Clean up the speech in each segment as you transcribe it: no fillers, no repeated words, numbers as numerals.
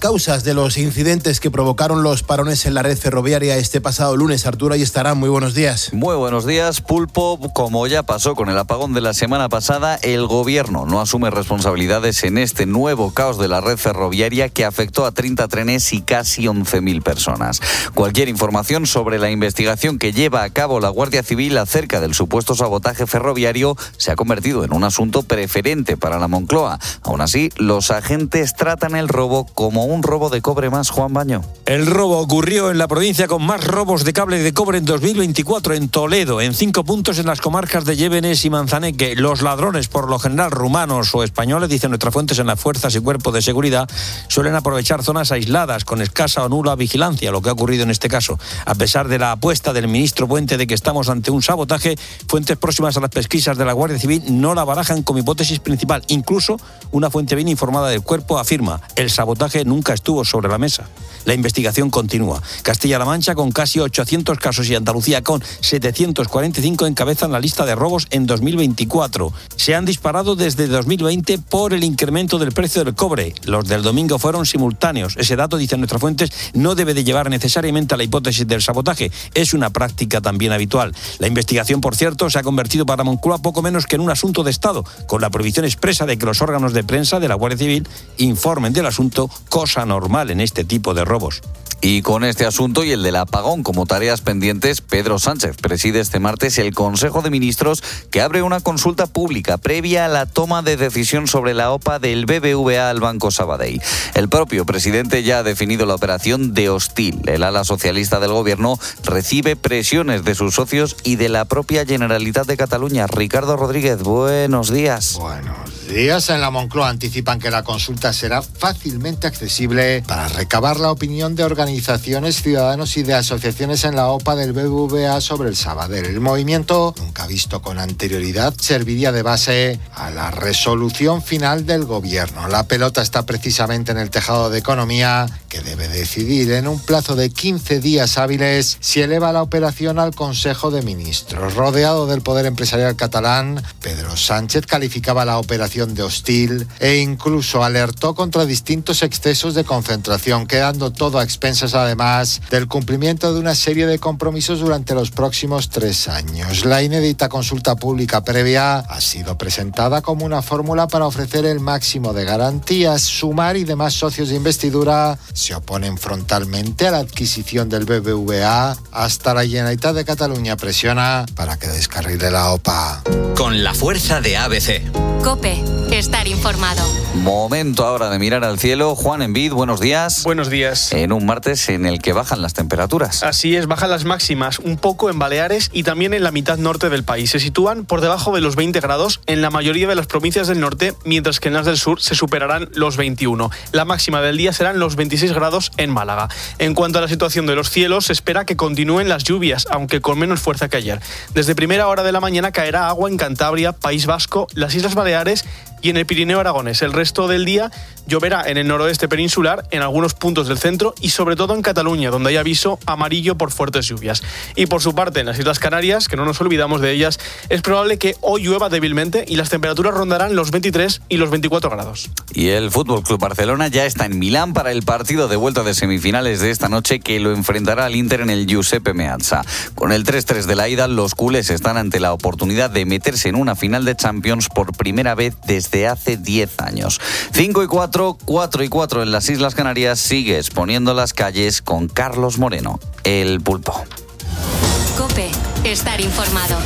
causas de los incidentes que provocaron los parones en la red ferroviaria este pasado lunes. Arturo Ayestarán, muy buenos días. Muy buenos días, Pulpo. Como ya pasó con el apagón de la semana pasada, el Gobierno no asume responsabilidades en este nuevo caos de la red ferroviaria que afectó a 30 trenes y casi 11.000 personas. Cualquier información sobre la investigación que lleva a cabo la Guardia Civil acerca del supuesto sabotaje ferroviario se ha convertido en un asunto preferente para la Moncloa. Aún así, los agentes tratan el robo como un robo de cobre más. Juan Baño. El robo ocurrió en la provincia con más robos de cable de cobre en 2024 en Toledo, en 5 puntos en las comarcas de Llévenes y Manzaneque. Los ladrones, por lo general rumanos o españoles, dicen nuestras fuentes en las fuerzas y cuerpos de seguridad, suelen aprovechar zonas aisladas con escasa o nula vigilancia, lo que ha ocurrido en este caso. A pesar de la apuesta del ministro Puente de que estamos ante un sabotaje, fuentes próximas a las pesquisas de la Guardia Civil no la barajan como hipótesis principal. Incluso una fuente bien informada del cuerpo afirma: el sabotaje nunca estuvo sobre la mesa. La investigación continúa. Castilla-La Mancha, con casi 800 casos, y Andalucía, con 745, encabezan la lista de robos en 2024. Se han disparado desde 2020 por el incremento del precio del cobre. Los del domingo fueron simultáneos. Ese dato, dicen nuestras fuentes, no debe de llevar necesariamente a la hipótesis del sabotaje. Es una práctica también habitual. La investigación, por cierto, se ha convertido para Moncloa poco menos que en un asunto de Estado, con la prohibición expresa de que los órganos de prensa de la Guardia Civil informen del asunto, cosa normal en este tipo de robos. Y con este asunto y el del apagón como tareas pendientes, Pedro Sánchez preside este martes el Consejo de Ministros, que abre una consulta pública previa a la toma de decisión sobre la OPA del BBVA al Banco Sabadell. El propio presidente ya ha definido la operación de hostil. El ala socialista del Gobierno recibe presiones de sus socios y de la propia Generalitat de Cataluña. Ricardo Rodríguez, buenos días. Buenos días. En la Moncloa anticipan que la consulta será fácilmente accesible para recabar la opinión de organizaciones, ciudadanos y de asociaciones en la OPA del BBVA sobre el Sabadell. El movimiento, nunca visto con anterioridad, serviría de base a la resolución final del Gobierno. La pelota está precisamente en el tejado de Economía, que debe decidir en un plazo de 15 días hábiles si eleva la operación al Consejo de Ministros. Rodeado del poder empresarial catalán, Pedro Sánchez calificaba la operación de hostil e incluso alertó contra distintos excesos de concentración, quedando todo a expensas además del cumplimiento de una serie de compromisos durante los próximos 3 años. La inédita consulta pública previa ha sido presentada como una fórmula para ofrecer el máximo de garantías. Sumar y demás socios de investidura se oponen frontalmente a la adquisición del BBVA. Hasta la Generalitat de Cataluña presiona para que descarrile la OPA. Con la fuerza de ABC. COPE. Estar informado. Momento ahora de mirar al cielo. Juan Envid, buenos días. Buenos días. En un martes en el que bajan las temperaturas. Así es, bajan las máximas un poco en Baleares y también en la mitad norte del país. Se sitúan por debajo de los 20 grados en la mayoría de las provincias del norte, mientras que en las del sur se superarán los 21. La máxima del día serán los 26 grados en Málaga. En cuanto a la situación de los cielos, se espera que continúen las lluvias, aunque con menos fuerza que ayer. Desde primera hora de la mañana caerá agua en Cantabria, País Vasco, las Islas Baleares y en el Pirineo aragonés. El resto del día lloverá en el noroeste peninsular, en algunos puntos del centro y sobre todo en Cataluña, donde hay aviso amarillo por fuertes lluvias. Y por su parte, en las Islas Canarias, que no nos olvidamos de ellas, es probable que hoy llueva débilmente y las temperaturas rondarán los 23 y los 24 grados. Y el Fútbol Club Barcelona ya está en Milán para el partido de vuelta de semifinales de esta noche, que lo enfrentará al Inter en el Giuseppe Meazza. Con el 3-3 de la ida, los culés están ante la oportunidad de meterse en una final de Champions por primera vez desde hace 10 años. 5-4, 4-4 en las Islas Canarias. Sigue exponiendo las calles con Carlos Moreno, el Pulpo. COPE. Estar informado.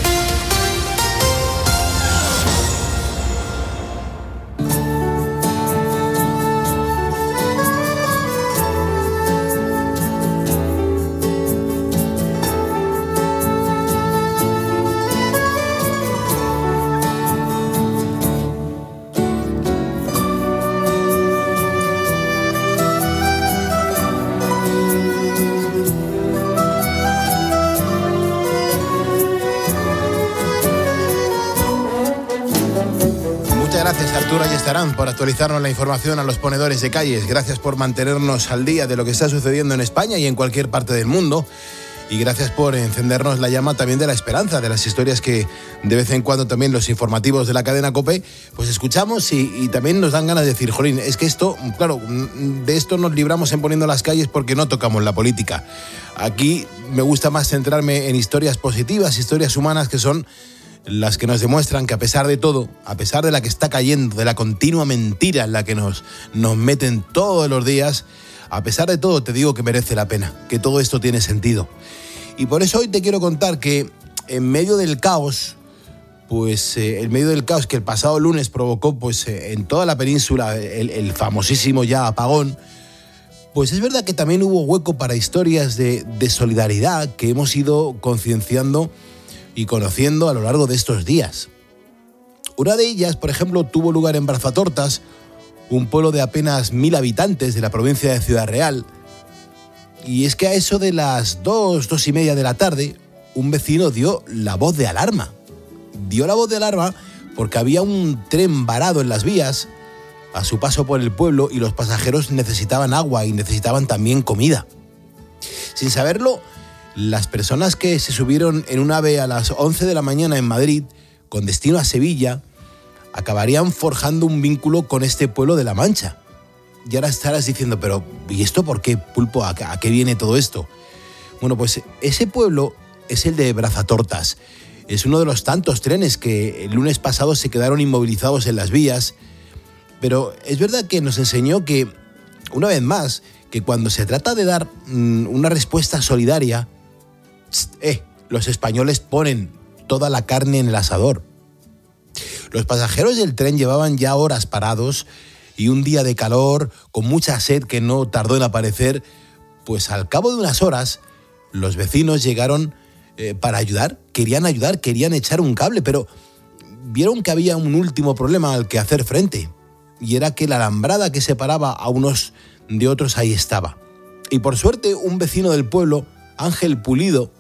Gracias, Arturo Ayestarán, por actualizarnos la información a los ponedores de calles. Gracias por mantenernos al día de lo que está sucediendo en España y en cualquier parte del mundo. y gracias por encendernos la llama también de la esperanza, de las historias que de vez en cuando también los informativos de la cadena COPE pues escuchamos y también nos dan ganas de decir, jolín, es que esto, claro, de esto nos libramos en Poniendo las Calles porque no tocamos la política. Aquí me gusta más centrarme en historias positivas, historias humanas que son las que nos demuestran que a pesar de todo, a pesar de la que está cayendo, de la continua mentira en la que nos meten todos los días, a pesar de todo te digo que merece la pena, que todo esto tiene sentido. Y por eso hoy te quiero contar que en medio del caos, en medio del caos que el pasado lunes provocó en toda la península el famosísimo ya apagón, pues es verdad que también hubo hueco para historias de solidaridad que hemos ido concienciando y conociendo a lo largo de estos días. Una de ellas, por ejemplo, tuvo lugar en Brazatortas, un pueblo de apenas 1.000 habitantes de la provincia de Ciudad Real. Y es que a eso de las 2:30 de la tarde, un vecino dio la voz de alarma. Dio la voz de alarma porque había un tren varado en las vías a su paso por el pueblo y los pasajeros necesitaban agua y necesitaban también comida. Sin saberlo, las personas que se subieron en un AVE a las 11 de la mañana en Madrid, con destino a Sevilla, acabarían forjando un vínculo con este pueblo de La Mancha. Y ahora estarás diciendo, pero ¿y esto por qué, Pulpo? ¿A qué viene todo esto? Bueno, pues ese pueblo es el de Brazatortas. Es uno de los tantos trenes que el lunes pasado se quedaron inmovilizados en las vías. Pero es verdad que nos enseñó que, una vez más, que cuando se trata de dar una respuesta solidaria, los españoles ponen toda la carne en el asador. Los pasajeros del tren llevaban ya horas parados y un día de calor, con mucha sed que no tardó en aparecer, pues al cabo de unas horas los vecinos llegaron para ayudar, querían echar un cable, pero vieron que había un último problema al que hacer frente, y era que la alambrada que separaba a unos de otros ahí estaba. Y por suerte un vecino del pueblo, Ángel Pulido,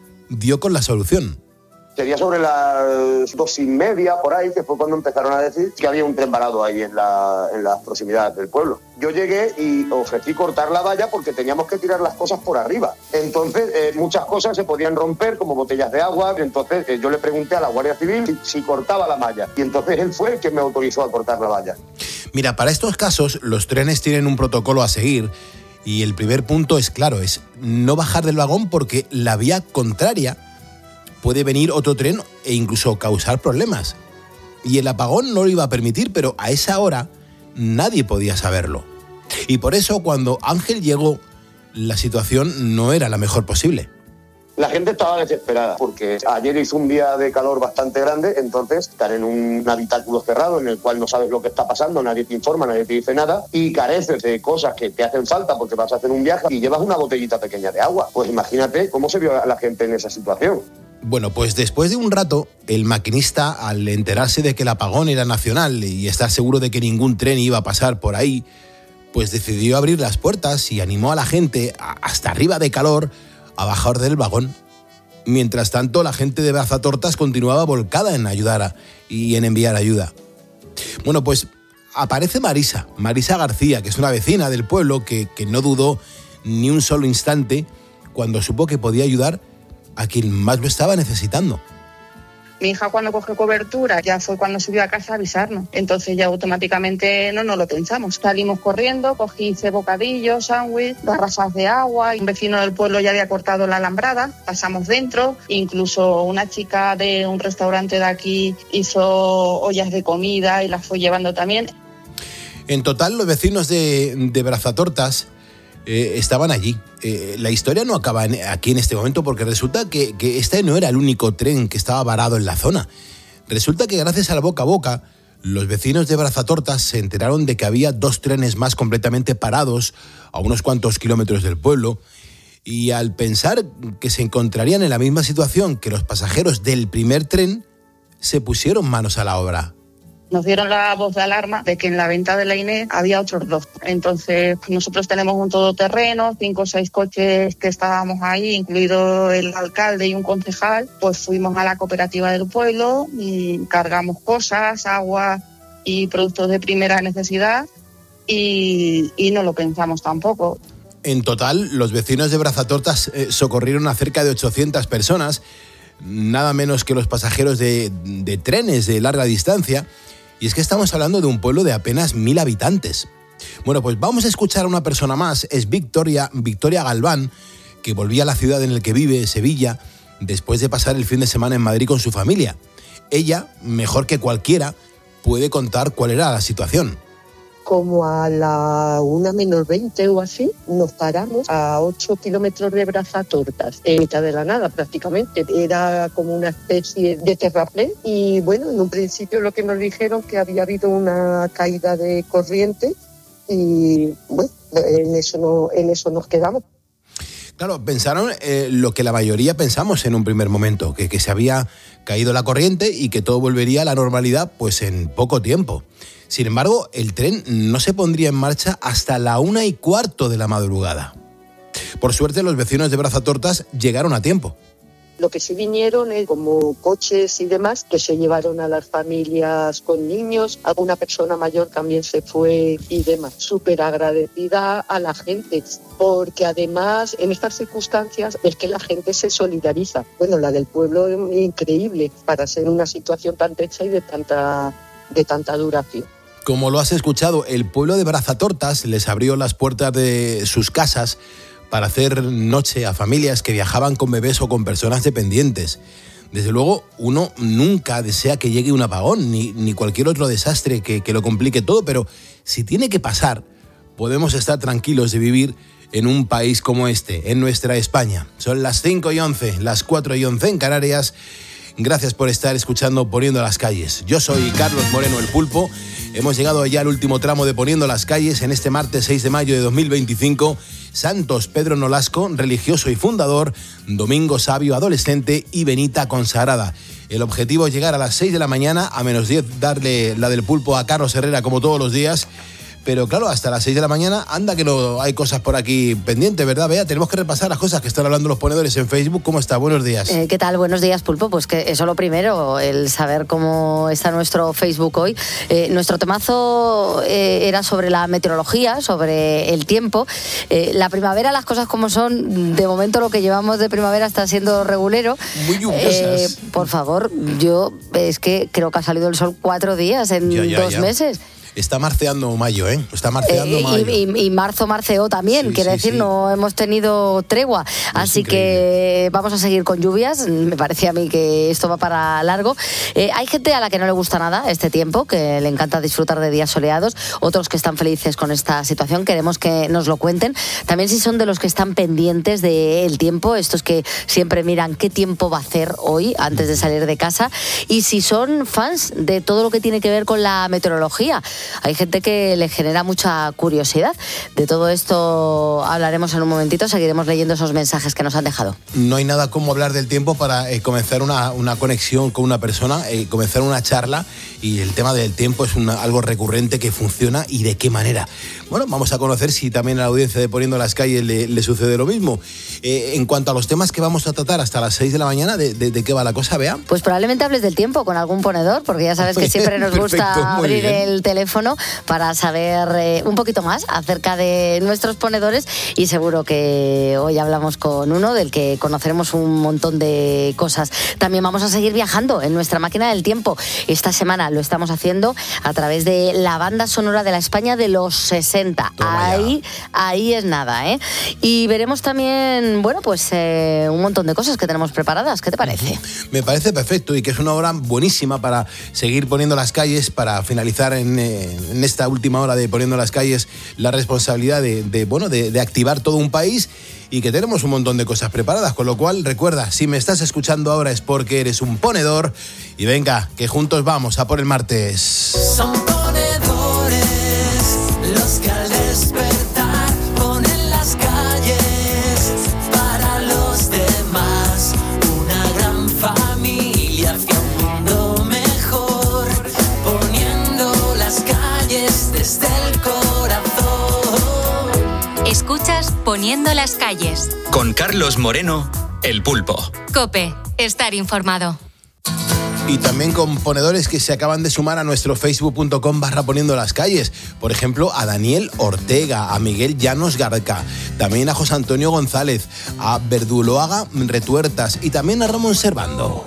dio con la solución. Sería sobre las 2:30 por ahí, que fue cuando empezaron a decir que había un tren varado ahí en las proximidades del pueblo. Yo llegué y ofrecí cortar la valla porque teníamos que tirar las cosas por arriba. Entonces, muchas cosas se podían romper, como botellas de agua. Entonces, yo le pregunté a la Guardia Civil si cortaba la malla. Y entonces él fue el que me autorizó a cortar la valla. Mira, para estos casos, los trenes tienen un protocolo a seguir. Y el primer punto es claro, es no bajar del vagón porque la vía contraria puede venir otro tren e incluso causar problemas. Y el apagón no lo iba a permitir, pero a esa hora nadie podía saberlo. Y por eso cuando Ángel llegó, la situación no era la mejor posible. La gente estaba desesperada porque ayer hizo un día de calor bastante grande, entonces estar en un habitáculo cerrado en el cual no sabes lo que está pasando, nadie te informa, nadie te dice nada y careces de cosas que te hacen falta porque vas a hacer un viaje y llevas una botellita pequeña de agua. Pues imagínate cómo se vio a la gente en esa situación. Bueno, pues después de un rato, el maquinista, al enterarse de que el apagón era nacional y estar seguro de que ningún tren iba a pasar por ahí, pues decidió abrir las puertas y animó a la gente, hasta arriba de calor, a bajar del vagón. Mientras tanto, la gente de Brazatortas continuaba volcada en ayudar y en enviar ayuda. Bueno, pues aparece Marisa García, que es una vecina del pueblo que no dudó ni un solo instante cuando supo que podía ayudar a quien más lo estaba necesitando. Mi hija cuando cogió cobertura ya fue cuando subió a casa a avisarnos. Entonces ya automáticamente no nos lo pensamos. Salimos corriendo, cogí bocadillos, sándwich, garrafas de agua. Un vecino del pueblo ya había cortado la alambrada. Pasamos dentro. Incluso una chica de un restaurante de aquí hizo ollas de comida y las fue llevando también. En total, los vecinos de Brazatortas estaban allí. La historia no acaba aquí en este momento porque resulta que este no era el único tren que estaba varado en la zona. Resulta que gracias al boca a boca, los vecinos de Brazatortas se enteraron de que había 2 trenes más completamente parados a unos cuantos kilómetros del pueblo y al pensar que se encontrarían en la misma situación que los pasajeros del primer tren, se pusieron manos a la obra. Nos dieron la voz de alarma de que en la venta de la Inés había otros 2. Entonces, nosotros tenemos un todoterreno, 5 o 6 coches que estábamos ahí, incluido el alcalde y un concejal. Pues fuimos a la cooperativa del pueblo y cargamos cosas, agua y productos de primera necesidad y no lo pensamos tampoco. en total, los vecinos de Brazatortas socorrieron a cerca de 800 personas, nada menos que los pasajeros de trenes de larga distancia. Y es que estamos hablando de un pueblo de apenas 1.000 habitantes. Bueno, pues vamos a escuchar a una persona más. Es Victoria Galván, que volvía a la ciudad en la que vive, Sevilla, después de pasar el fin de semana en Madrid con su familia. Ella, mejor que cualquiera, puede contar cuál era la situación. Como a la 1:20 o así, nos paramos a 8 kilómetros de Brazatortas, en mitad de la nada prácticamente. Era como una especie de terraplén y bueno, en un principio lo que nos dijeron que había habido una caída de corriente y bueno, en eso nos quedamos. Claro, pensaron lo que la mayoría pensamos en un primer momento, que se había caído la corriente y que todo volvería a la normalidad pues en poco tiempo. Sin embargo, el tren no se pondría en marcha hasta la 1:15 de la madrugada. Por suerte, los vecinos de Brazatortas llegaron a tiempo. Lo que sí vinieron es como coches y demás que se llevaron a las familias con niños. Alguna persona mayor también se fue y demás. Súper agradecida a la gente, porque además en estas circunstancias es que la gente se solidariza. Bueno, la del pueblo es increíble para ser una situación tan tensa y de tanta duración. Como lo has escuchado, el pueblo de Brazatortas les abrió las puertas de sus casas para hacer noche a familias que viajaban con bebés o con personas dependientes. Desde luego, uno nunca desea que llegue un apagón ni cualquier otro desastre que lo complique todo, pero si tiene que pasar, podemos estar tranquilos de vivir en un país como este, en nuestra España. Son las 5:11, las 4:11 en Canarias. Gracias por estar escuchando Poniendo las Calles. Yo soy Carlos Moreno, el Pulpo. Hemos llegado ya al último tramo de Poniendo las Calles en este martes 6 de mayo de 2025. Santos Pedro Nolasco, religioso y fundador, Domingo Sabio, adolescente, y Benita consagrada. El objetivo es llegar a las 6 de la mañana, a menos 10 darle la del Pulpo a Carlos Herrera como todos los días. Pero claro, hasta las 6 de la mañana, anda que no hay cosas por aquí pendientes, ¿verdad, Bea? Tenemos que repasar las cosas que están hablando los ponedores en Facebook. ¿Cómo está? Buenos días. ¿Qué tal? Buenos días, Pulpo. Pues que eso lo primero, el saber cómo está nuestro Facebook hoy. Nuestro temazo era sobre la meteorología, sobre el tiempo. La primavera, las cosas como son, de momento lo que llevamos de primavera está siendo regulero. Muy lluviosas. Por favor, yo es que creo que ha salido el sol 4 días en 2 meses. Está marceando mayo, ¿eh? Está marceando mayo. Y marzo marceó también, quiere decir, no hemos tenido tregua. Así que vamos a seguir con lluvias. Me parecía a mí que esto va para largo. Hay gente a la que no le gusta nada este tiempo, que le encanta disfrutar de días soleados. Otros que están felices con esta situación. Queremos que nos lo cuenten. También si son de los que están pendientes del tiempo, estos que siempre miran qué tiempo va a hacer hoy antes de salir de casa. Y si son fans de todo lo que tiene que ver con la meteorología. Hay gente que le genera mucha curiosidad. De todo esto hablaremos en un momentito, seguiremos leyendo esos mensajes que nos han dejado. No hay nada como hablar del tiempo para comenzar una conexión con una persona, comenzar una charla, y el tema del tiempo es algo recurrente que funciona, y de qué manera. Bueno, vamos a conocer si también a la audiencia de Poniendo las Calles le sucede lo mismo. En cuanto a los temas que vamos a tratar hasta las 6 de la mañana, ¿de qué va la cosa, Bea? Pues probablemente hables del tiempo con algún ponedor, porque ya sabes que siempre nos gusta abrir el teléfono para saber un poquito más acerca de nuestros ponedores, y seguro que hoy hablamos con uno del que conoceremos un montón de cosas. También vamos a seguir viajando en nuestra máquina del tiempo. Esta semana lo estamos haciendo a través de la banda sonora de la España de los 60. Ahí es nada, ¿eh? Y veremos también, bueno, pues un montón de cosas que tenemos preparadas. ¿Qué te parece? Me parece perfecto, y que es una hora buenísima para seguir poniendo las calles, para finalizar en esta última hora de Poniendo las Calles la responsabilidad de activar todo un país, y que tenemos un montón de cosas preparadas, con lo cual recuerda, si me estás escuchando ahora es porque eres un ponedor, y venga, que juntos vamos a por el martes. Son ponedores los que al despertar ponen las calles para los demás, una gran familia hacia un mundo mejor, poniendo las calles desde el corazón. Escuchas Poniendo las Calles. Con Carlos Moreno, el Pulpo. COPE, estar informado. Y también con ponedores que se acaban de sumar a nuestro facebook.com/poniendo las calles. Por ejemplo, a Daniel Ortega, a Miguel Llanos Garca, también a José Antonio González, a Verduloaga Retuertas y también a Ramón Servando.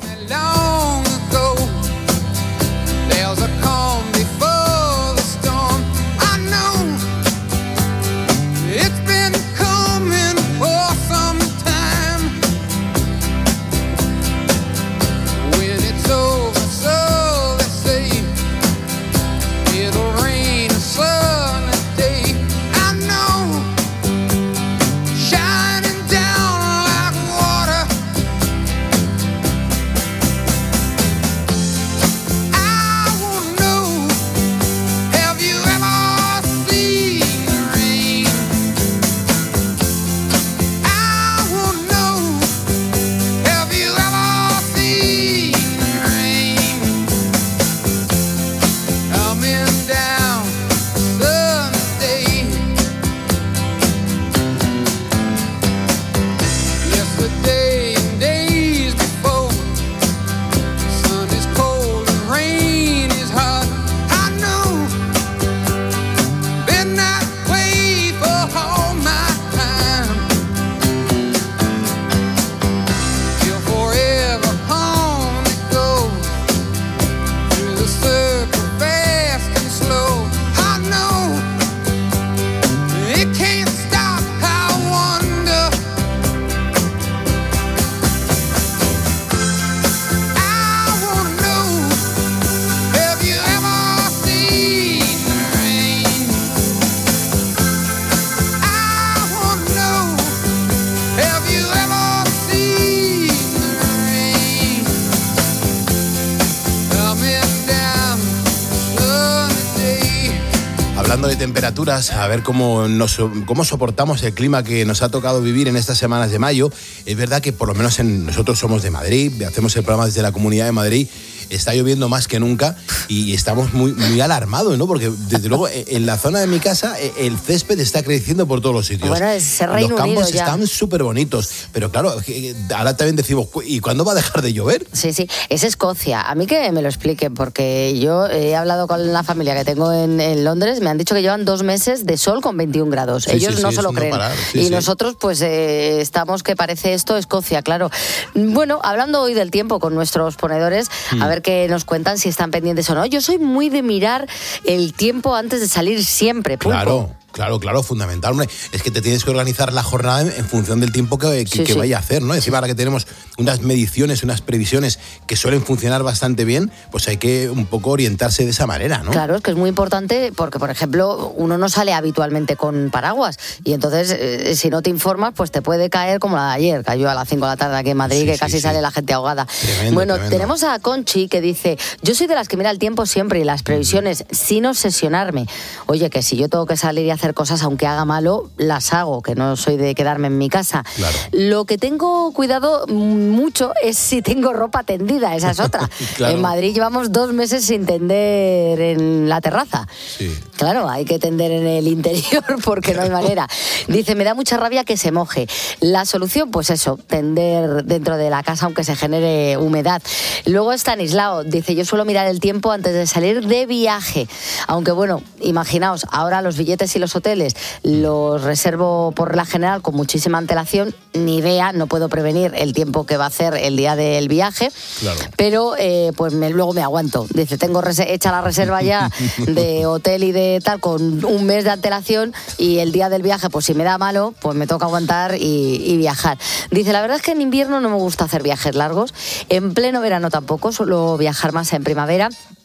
Hablando de temperaturas, a ver cómo soportamos el clima que nos ha tocado vivir en estas semanas de mayo. Es verdad que por lo menos nosotros somos de Madrid, hacemos el programa desde la Comunidad de Madrid, está lloviendo más que nunca y estamos muy, muy alarmados, ¿no? Porque desde luego en la zona de mi casa el césped está creciendo por todos los sitios. Bueno, es Reino Los campos Unido ya. Están súper bonitos, pero claro, ahora también decimos, ¿y cuándo va a dejar de llover? Sí, es Escocia. A mí que me lo expliquen, porque yo he hablado con la familia que tengo en Londres, me han dicho que llevan 2 meses de sol con 21 grados. Ellos no se lo creen. Y nosotros pues estamos que parece esto Escocia, claro. Bueno, hablando hoy del tiempo con nuestros ponedores, a ver qué nos cuentan, si están pendientes o no. Yo soy muy de mirar el tiempo antes de salir siempre, Pulpo. Claro, fundamental, hombre. Es que te tienes que organizar la jornada en función del tiempo que vaya a hacer, ¿no? Encima ahora que tenemos unas mediciones, unas previsiones que suelen funcionar bastante bien, pues hay que un poco orientarse de esa manera, ¿no? Claro, es que es muy importante porque, por ejemplo, uno no sale habitualmente con paraguas y entonces si no te informas, pues te puede caer como la de ayer, cayó a las 5 de la tarde aquí en Madrid, que casi sale la gente ahogada. Tremendo. Tenemos a Conchi que dice, yo soy de las que mira el tiempo siempre y las previsiones sin obsesionarme. Oye, que si yo tengo que salir y hacer cosas aunque haga malo, las hago, que no soy de quedarme en mi casa. Claro. Lo que tengo cuidado mucho es si tengo ropa tendida, esa es otra. Claro. En Madrid llevamos 2 meses sin tender en la terraza. Sí. Claro, hay que tender en el interior porque no hay manera. Dice, me da mucha rabia que se moje. La solución, pues eso, tender dentro de la casa aunque se genere humedad. Luego Stanislao dice, yo suelo mirar el tiempo antes de salir de viaje. Aunque bueno, imaginaos, ahora los billetes y los hoteles los reservo por regla general con muchísima antelación, ni idea, no puedo prevenir el tiempo que va a hacer el día del viaje, claro. Pero pues luego me aguanto. Dice, tengo hecha la reserva ya de hotel y de tal con 1 mes de antelación y el día del viaje, pues si me da malo, pues me toca aguantar y viajar. Dice, la verdad es que en invierno no me gusta hacer viajes largos, en pleno verano tampoco, suelo viajar más en primavera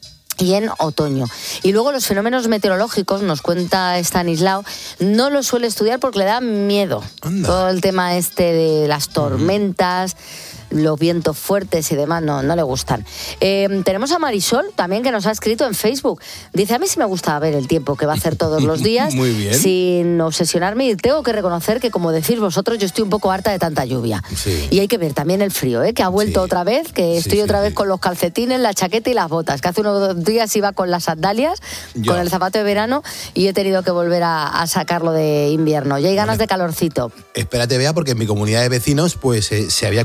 y en otoño. Y luego los fenómenos meteorológicos, nos cuenta Stanislao, no los suele estudiar porque le da miedo. Anda. Todo el tema de las tormentas, los vientos fuertes y demás, no le gustan. Tenemos a Marisol también, que nos ha escrito en Facebook. Dice, a mí sí me gusta ver el tiempo que va a hacer todos los días. Muy bien. Sin obsesionarme, y tengo que reconocer que, como decís vosotros, yo estoy un poco harta de tanta lluvia. Sí. Y hay que ver también el frío, que ha vuelto otra vez, que estoy otra vez con los calcetines, la chaqueta y las botas, que hace unos días iba con las sandalias, con el zapato de verano, y he tenido que volver a sacarlo de invierno. Ya hay ganas de calorcito. Espérate, Bea, porque en mi comunidad de vecinos pues se había cortado la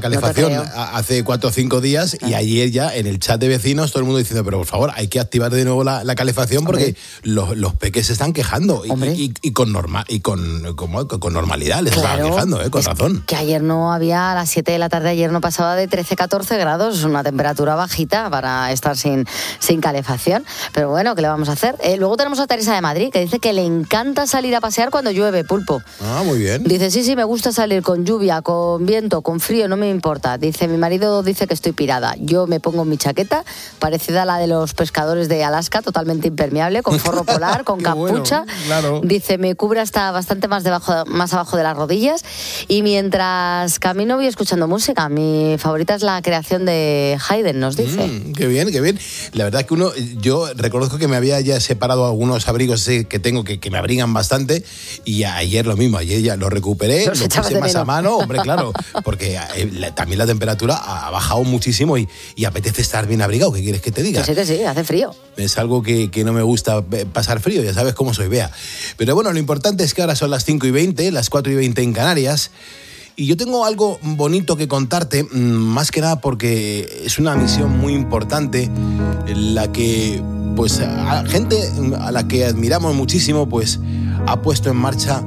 calefacción No te creo. hace 4 o 5 días y ayer ya en el chat de vecinos todo el mundo diciendo, pero por favor, hay que activar de nuevo la calefacción porque los peques se están quejando y con normalidad les estaban quejando, con razón. Que ayer no había, a las 7 de la tarde, ayer no pasaba de 13-14 grados, una temperatura bajita para estar sin calefacción. Pero bueno, ¿qué le vamos a hacer? Luego tenemos a Teresa de Madrid, que dice que le encanta salir a pasear cuando llueve, Pulpo. Ah, muy bien. Dice, sí, me gusta salir con lluvia, con viento, con frío, no me importa. Dice, mi marido dice que estoy pirada. Yo me pongo mi chaqueta, parecida a la de los pescadores de Alaska, totalmente impermeable, con forro polar, con capucha. Bueno, claro. Dice, me cubre hasta bastante más abajo de las rodillas. Y mientras camino voy escuchando música. Mi favorita es la creación de Haydn, nos dice. Qué bien, qué bien. La verdad que yo reconozco que me había ya separado algunos abrigos que tengo que me abrigan bastante y ayer lo mismo, ayer ya lo recuperé, lo puse más a mano, hombre, claro, porque también la temperatura ha bajado muchísimo y apetece estar bien abrigado, ¿qué quieres que te diga? Que sí, hace frío. Es algo que no me gusta pasar frío, ya sabes cómo soy, Bea. Pero bueno, lo importante es que ahora son las 5:20, las 4:20 en Canarias. Y yo tengo algo bonito que contarte, más que nada porque es una misión muy importante, en la que, pues, a gente a la que admiramos muchísimo, pues, ha puesto en marcha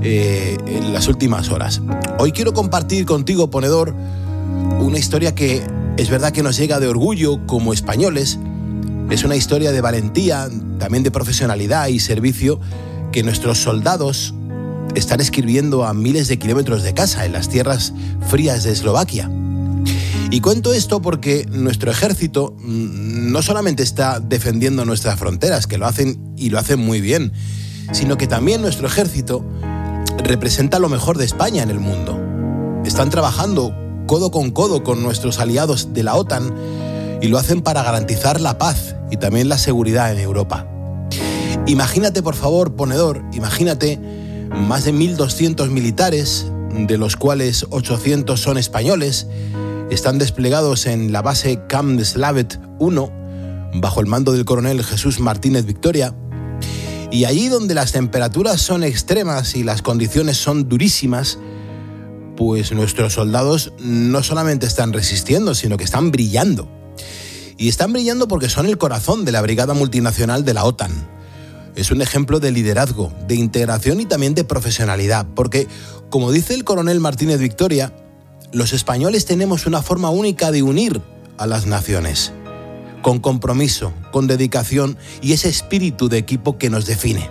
en las últimas horas. Hoy quiero compartir contigo, ponedor, una historia que es verdad que nos llega de orgullo como españoles. Es una historia de valentía, también de profesionalidad y servicio que nuestros soldados están escribiendo a miles de kilómetros de casa, en las tierras frías de Eslovaquia. Y cuento esto porque nuestro ejército no solamente está defendiendo nuestras fronteras, que lo hacen y lo hacen muy bien, sino que también nuestro ejército representa lo mejor de España en el mundo. Están trabajando codo con nuestros aliados de la OTAN y lo hacen para garantizar la paz y también la seguridad en Europa. Imagínate, por favor, ponedor, imagínate más de 1.200 militares, de los cuales 800 son españoles, están desplegados en la base Camp de Slavet 1, bajo el mando del coronel Jesús Martínez Victoria. Y allí donde las temperaturas son extremas y las condiciones son durísimas, pues nuestros soldados no solamente están resistiendo, sino que están brillando. Y están brillando porque son el corazón de la brigada multinacional de la OTAN. Es un ejemplo de liderazgo, de integración y también de profesionalidad, porque, como dice el coronel Martínez Victoria, los españoles tenemos una forma única de unir a las naciones, con compromiso, con dedicación y ese espíritu de equipo que nos define.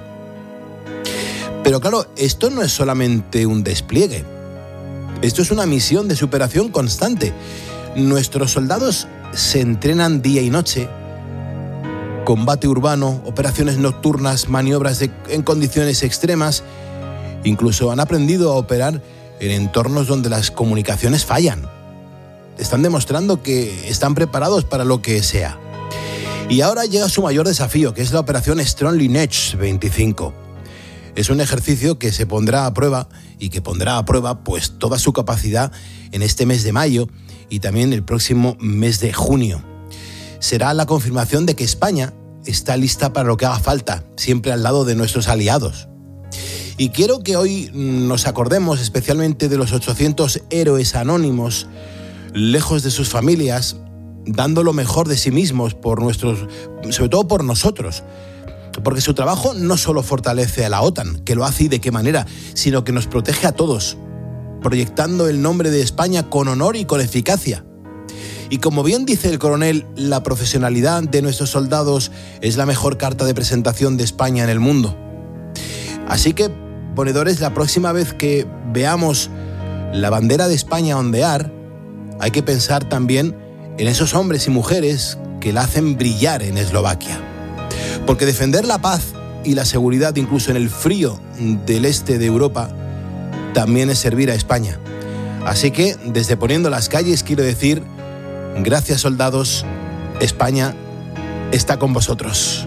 Pero claro, esto no es solamente un despliegue, esto es una misión de superación constante. Nuestros soldados se entrenan día y noche, combate urbano, operaciones nocturnas, maniobras en condiciones extremas. Incluso han aprendido a operar en entornos donde las comunicaciones fallan. Están demostrando que están preparados para lo que sea. Y ahora llega su mayor desafío, que es la operación Strong Lineage 25. Es un ejercicio que se pondrá a prueba y que pondrá a prueba pues toda su capacidad en este mes de mayo y también el próximo mes de junio. Será la confirmación de que España está lista para lo que haga falta, siempre al lado de nuestros aliados. Y quiero que hoy nos acordemos especialmente de los 800 héroes anónimos, lejos de sus familias, dando lo mejor de sí mismos sobre todo por nosotros. Porque su trabajo no solo fortalece a la OTAN, que lo hace y de qué manera, sino que nos protege a todos, proyectando el nombre de España con honor y con eficacia. Y como bien dice el coronel, la profesionalidad de nuestros soldados es la mejor carta de presentación de España en el mundo. Así que, ponedores, la próxima vez que veamos la bandera de España ondear, hay que pensar también en esos hombres y mujeres que la hacen brillar en Eslovaquia. Porque defender la paz y la seguridad, incluso en el frío del este de Europa, también es servir a España. Así que, desde Poniendo las Calles, quiero decir: gracias, soldados, España está con vosotros.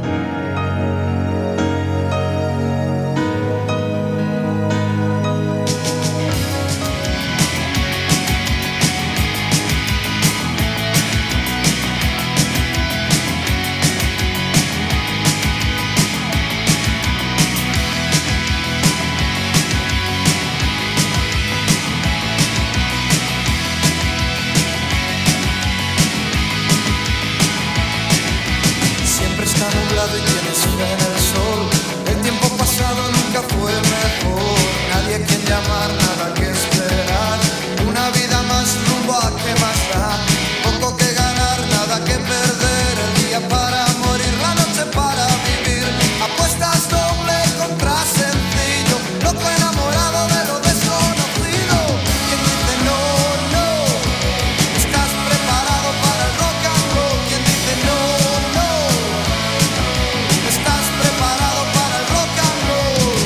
sin llamar, nada que esperar. Una vida más rumbo a qué más da. Poco que ganar, nada que perder. El día para morir, la noche para vivir. Apuestas doble contra sencillo. Loco enamorado de lo desconocido. Quien dice no, no. Estás preparado para el rock and roll. Quien dice no, no. Estás preparado para el rock and roll.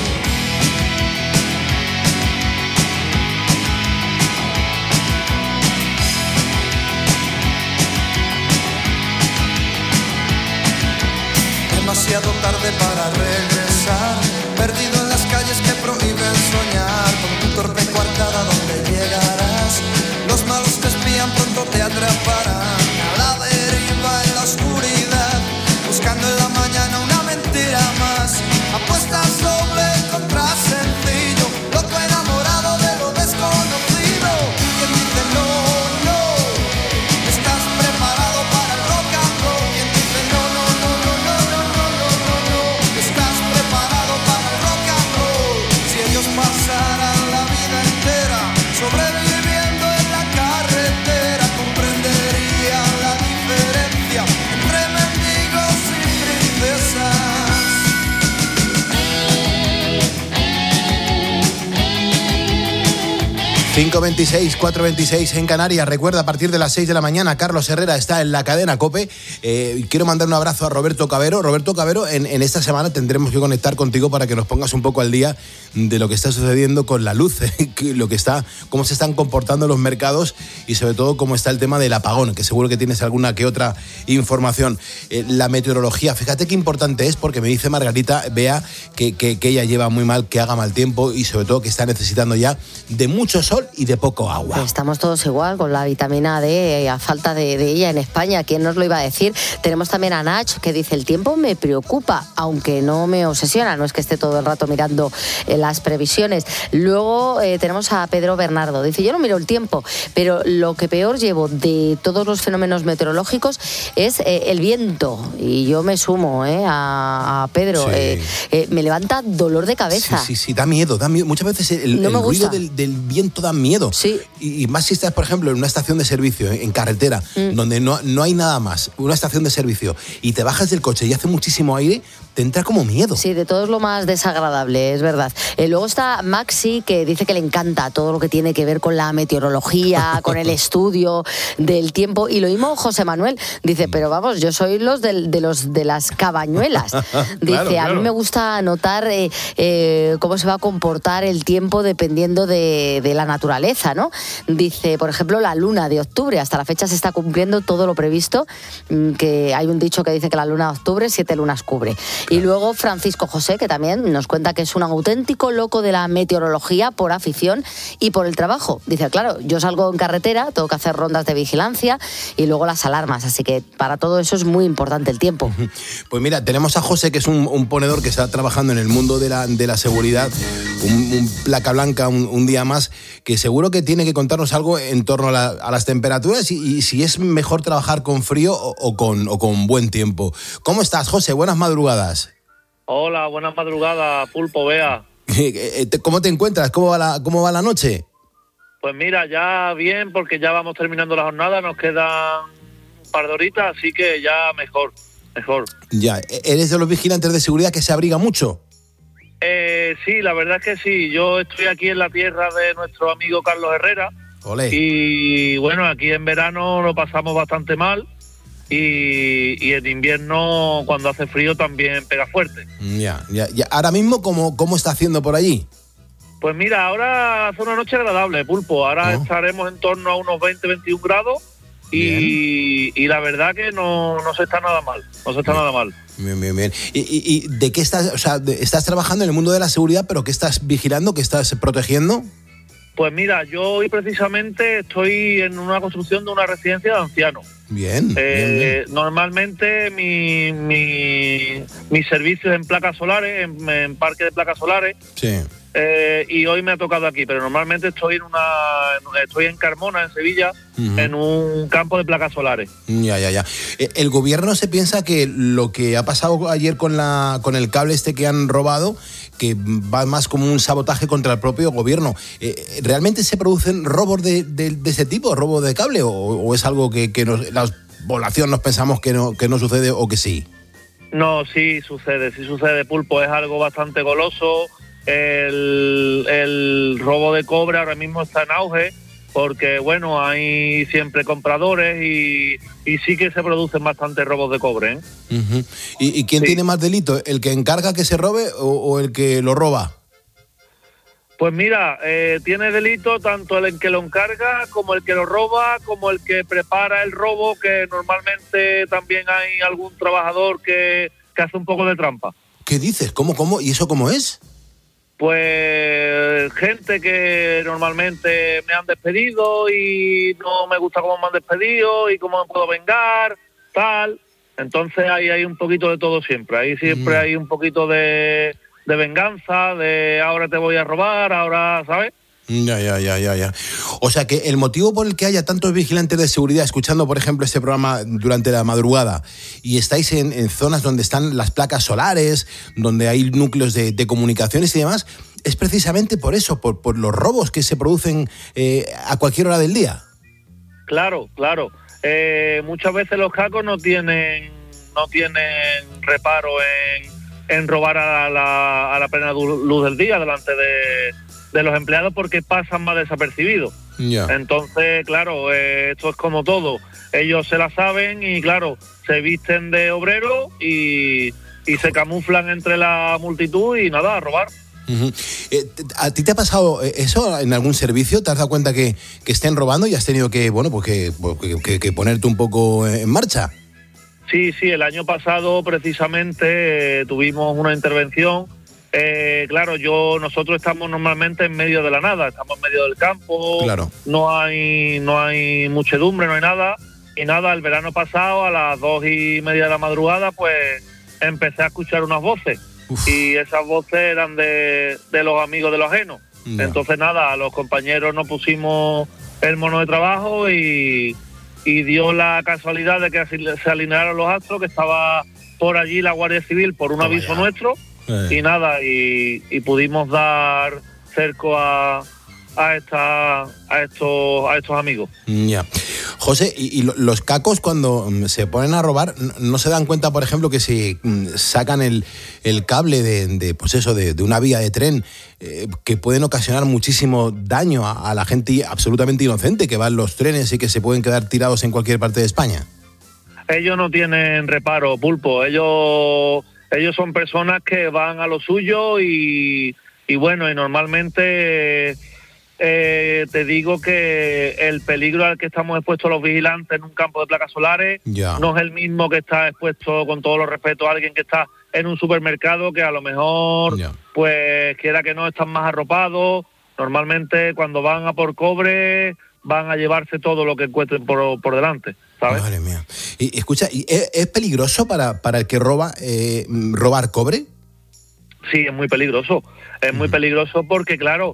Demasiado tarde para regresar, perdido en las calles que prohíben soñar, con tu torpe coartada donde llegarás, los malos te espían, pronto te atraparán, a la deriva en la oscuridad, buscando en la mañana una mentira más, apuestas doble contra sencillo, loco enamorado de lo desconocido, quien dice no, no, estás preparado para el rock and roll, quien dice no, no, no, no, no, no, no, no, no, no, estás preparado para el rock and roll, si ellos pasaran la vida entera sobreviviendo en la carretera, comprenderían la diferencia entre mendigos y princesas. 5:26, 4:26 en Canarias. Recuerda, a partir de las 6 de la mañana, Carlos Herrera está en la cadena COPE. Quiero mandar un abrazo a Roberto Cabero. Roberto Cabero, en esta semana tendremos que conectar contigo para que nos pongas un poco al día de lo que está sucediendo con la luz, cómo se están comportando los mercados y sobre todo cómo está el tema del apagón, que seguro que tienes alguna que otra información. La meteorología, fíjate qué importante es, porque me dice Margarita Bea que ella lleva muy mal que haga mal tiempo y sobre todo que está necesitando ya de mucho sol y de poco agua. Estamos todos igual con la vitamina D, a falta de ella en España. ¿Quién nos lo iba a decir? Tenemos también a Nach, que dice: el tiempo me preocupa, aunque no me obsesiona. No es que esté todo el rato mirando las previsiones. Luego tenemos a Pedro Bernardo. Dice: yo no miro el tiempo, pero lo que peor llevo de todos los fenómenos meteorológicos es el viento. Y yo me sumo a Pedro. Sí. Me levanta dolor de cabeza. Sí, da miedo. Muchas veces el ruido del viento da miedo. Sí. Y más si estás, por ejemplo, en una estación de servicio, en carretera, donde no hay nada más, una estación de servicio, y te bajas del coche y hace muchísimo aire, te entra como miedo. Sí, de todo es lo más desagradable, es verdad. Luego está Maxi, que dice que le encanta todo lo que tiene que ver con la meteorología, con el estudio del tiempo. Y lo mismo José Manuel, dice: pero vamos, yo soy de las cabañuelas. Dice: claro. A mí me gusta anotar cómo se va a comportar el tiempo dependiendo de la naturaleza, ¿no? Dice, por ejemplo, la luna de octubre. Hasta la fecha se está cumpliendo todo lo previsto, que hay un dicho que dice que la luna de octubre 7 lunas cubre. Y luego Francisco José, que también nos cuenta que es un auténtico loco de la meteorología por afición y por el trabajo. Dice: claro, yo salgo en carretera, tengo que hacer rondas de vigilancia y luego las alarmas, así que para todo eso es muy importante el tiempo. Pues mira, tenemos a José, que es un ponedor que está trabajando en el mundo de la seguridad, un placa blanca, un día más, que seguro que tiene que contarnos algo en torno a las temperaturas y si es mejor trabajar con frío o con buen tiempo. ¿Cómo estás, José? Buenas madrugadas. Hola, buenas madrugadas, Pulpo, Bea. ¿Cómo te encuentras? ¿Cómo va la noche? Pues mira, ya bien, porque ya vamos terminando la jornada, nos quedan un par de horitas, así que ya mejor. Ya, ¿eres de los vigilantes de seguridad que se abriga mucho? Sí, la verdad es que sí. Yo estoy aquí en la tierra de nuestro amigo Carlos Herrera. Olé. Y bueno, aquí en verano lo pasamos bastante mal. Y en invierno, cuando hace frío, también pega fuerte. Ya. Ahora mismo, ¿cómo está haciendo por allí? Pues mira, ahora hace una noche agradable, Pulpo. Ahora estaremos en torno a unos 20-21 grados y la verdad que no se está nada mal. Bien. ¿Y de qué estás? O sea, ¿estás trabajando en el mundo de la seguridad, pero qué estás vigilando, qué estás protegiendo? Pues mira, yo hoy precisamente estoy en una construcción de una residencia de ancianos. Bien. Normalmente mi servicio es en placas solares, en parque de placas solares. Sí. Y hoy me ha tocado aquí, pero normalmente estoy en Carmona, en Sevilla, en un campo de placas solares. Ya. ¿El gobierno se piensa que lo que ha pasado ayer con el cable este que han robado, que va más como un sabotaje contra el propio gobierno. ¿Realmente se producen robos de ese tipo, robos de cable, o es algo que la población nos pensamos que no sucede o que sí? No, sí sucede, Pulpo, es algo bastante goloso. El robo de cobre ahora mismo está en auge porque, bueno, hay siempre compradores y sí que se producen bastantes robos de cobre, ¿eh? Uh-huh. ¿Y quién tiene más delito? ¿El que encarga que se robe o el que lo roba? Pues mira, tiene delito tanto el que lo encarga como el que lo roba, como el que prepara el robo, que normalmente también hay algún trabajador que hace un poco de trampa. ¿Qué dices? ¿Cómo? ¿Y eso cómo es? Pues gente que normalmente me han despedido y no me gusta cómo me han despedido y cómo me puedo vengar, tal. Entonces ahí hay un poquito de todo siempre. Ahí siempre hay un poquito de venganza, de ahora te voy a robar, ahora, ¿sabes? Ya. O sea que el motivo por el que haya tantos vigilantes de seguridad escuchando, por ejemplo, este programa durante la madrugada y estáis en zonas donde están las placas solares, donde hay núcleos de comunicaciones y demás, es precisamente por eso, por los robos que se producen a cualquier hora del día. Claro. Muchas veces los cacos no tienen reparo en robar a la plena luz del día delante de los empleados porque pasan más desapercibidos. Yeah. Entonces, claro, esto es como todo. Ellos se la saben y, claro, se visten de obrero y se camuflan entre la multitud y nada, a robar. Uh-huh. ¿A ti te ha pasado eso en algún servicio? ¿Te has dado cuenta que estén robando y has tenido que ponerte un poco en marcha? Sí, el año pasado precisamente tuvimos una intervención. Claro, nosotros estamos normalmente en medio de la nada, estamos en medio del campo, claro. No hay muchedumbre, no hay nada. Y nada, el verano pasado a las 2:30 de la madrugada pues empecé a escuchar unas voces. Uf. Y esas voces eran de los amigos de los ajenos. No. Entonces nada, los compañeros nos pusimos el mono de trabajo y dio la casualidad de que se alinearon los astros, que estaba por allí la Guardia Civil por un aviso nuestro. Y nada, y pudimos dar cerco a estos amigos. Ya. José, ¿y los cacos cuando se ponen a robar no se dan cuenta, por ejemplo, que si sacan el cable de una vía de tren que pueden ocasionar muchísimo daño a la gente absolutamente inocente que va en los trenes y que se pueden quedar tirados en cualquier parte de España? Ellos no tienen reparo, Pulpo. Ellos son personas que van a lo suyo y bueno, y normalmente te digo que el peligro al que estamos expuestos los vigilantes en un campo de placas solares no es el mismo que está expuesto, con todo los respetos, a alguien que está en un supermercado, que a lo mejor pues quiera que no, están más arropados. Normalmente cuando van a por cobre van a llevarse todo lo que encuentren por delante, ¿sabes? Madre mía. Y escucha, ¿es peligroso para el que roba robar cobre? Sí, es muy peligroso. Es muy peligroso porque, claro,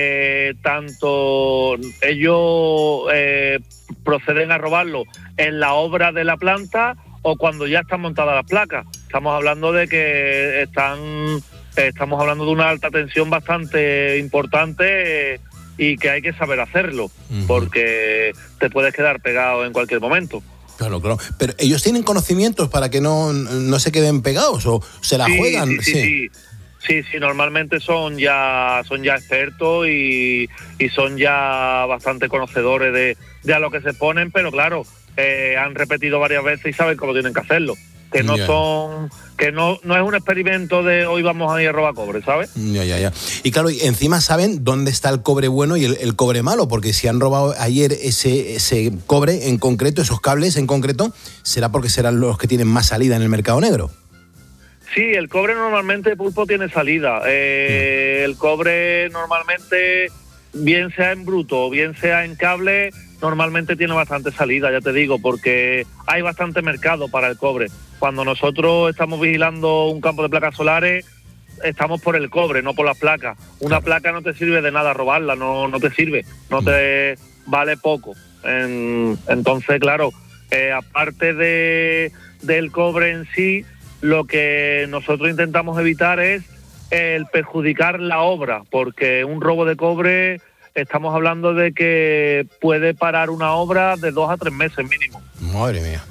tanto ellos proceden a robarlo en la obra de la planta o cuando ya están montadas las placas. Estamos hablando de que estamos hablando de una alta tensión bastante importante y que hay que saber hacerlo, porque te puedes quedar pegado en cualquier momento. Claro. Pero ellos tienen conocimientos para que no se queden pegados o se la juegan. Sí, normalmente son ya expertos y son ya bastante conocedores de a lo que se ponen, pero claro, han repetido varias veces y saben cómo tienen que hacerlo. Que no es un experimento de hoy vamos a ir a robar cobre, ¿sabes? Ya. Y claro, y encima saben dónde está el cobre bueno y el cobre malo, porque si han robado ayer ese cobre en concreto, esos cables en concreto, será porque serán los que tienen más salida en el mercado negro. Sí, el cobre normalmente, Pulpo, tiene salida. El cobre normalmente, bien sea en bruto o bien sea en cable, normalmente tiene bastante salida, ya te digo, porque hay bastante mercado para el cobre. Cuando nosotros estamos vigilando un campo de placas solares, estamos por el cobre, no por las placas. Una placa no te sirve de nada robarla, no te sirve, no te vale poco. Entonces, claro, aparte del cobre en sí, lo que nosotros intentamos evitar es el perjudicar la obra, porque un robo de cobre estamos hablando de que puede parar una obra de 2 a 3 meses mínimo. Madre mía.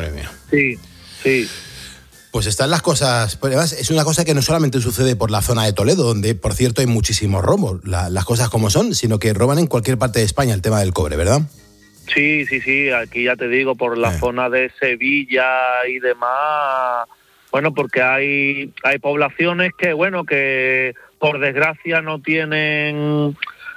Sí. Pues están las cosas. Además, es una cosa que no solamente sucede por la zona de Toledo, donde, por cierto, hay muchísimos robos, las cosas como son, sino que roban en cualquier parte de España el tema del cobre, ¿verdad? Sí, aquí ya te digo, por la zona de Sevilla y demás, bueno, porque hay poblaciones que, bueno, que por desgracia no tienen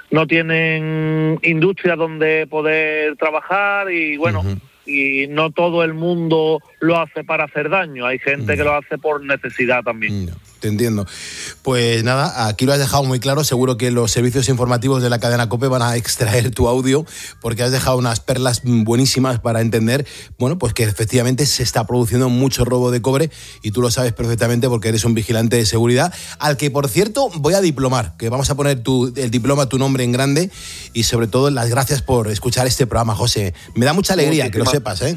industria donde poder trabajar y, bueno, y no todo el mundo lo hace para hacer daño, hay gente que lo hace por necesidad también. Te entiendo. Pues nada, aquí lo has dejado muy claro, seguro que los servicios informativos de la cadena COPE van a extraer tu audio, porque has dejado unas perlas buenísimas para entender, bueno, pues que efectivamente se está produciendo mucho robo de cobre y tú lo sabes perfectamente porque eres un vigilante de seguridad, al que, por cierto, voy a diplomar, que vamos a poner el diploma, tu nombre en grande, y sobre todo las gracias por escuchar este programa, José. Me da mucha alegría que lo sepas, ¿eh?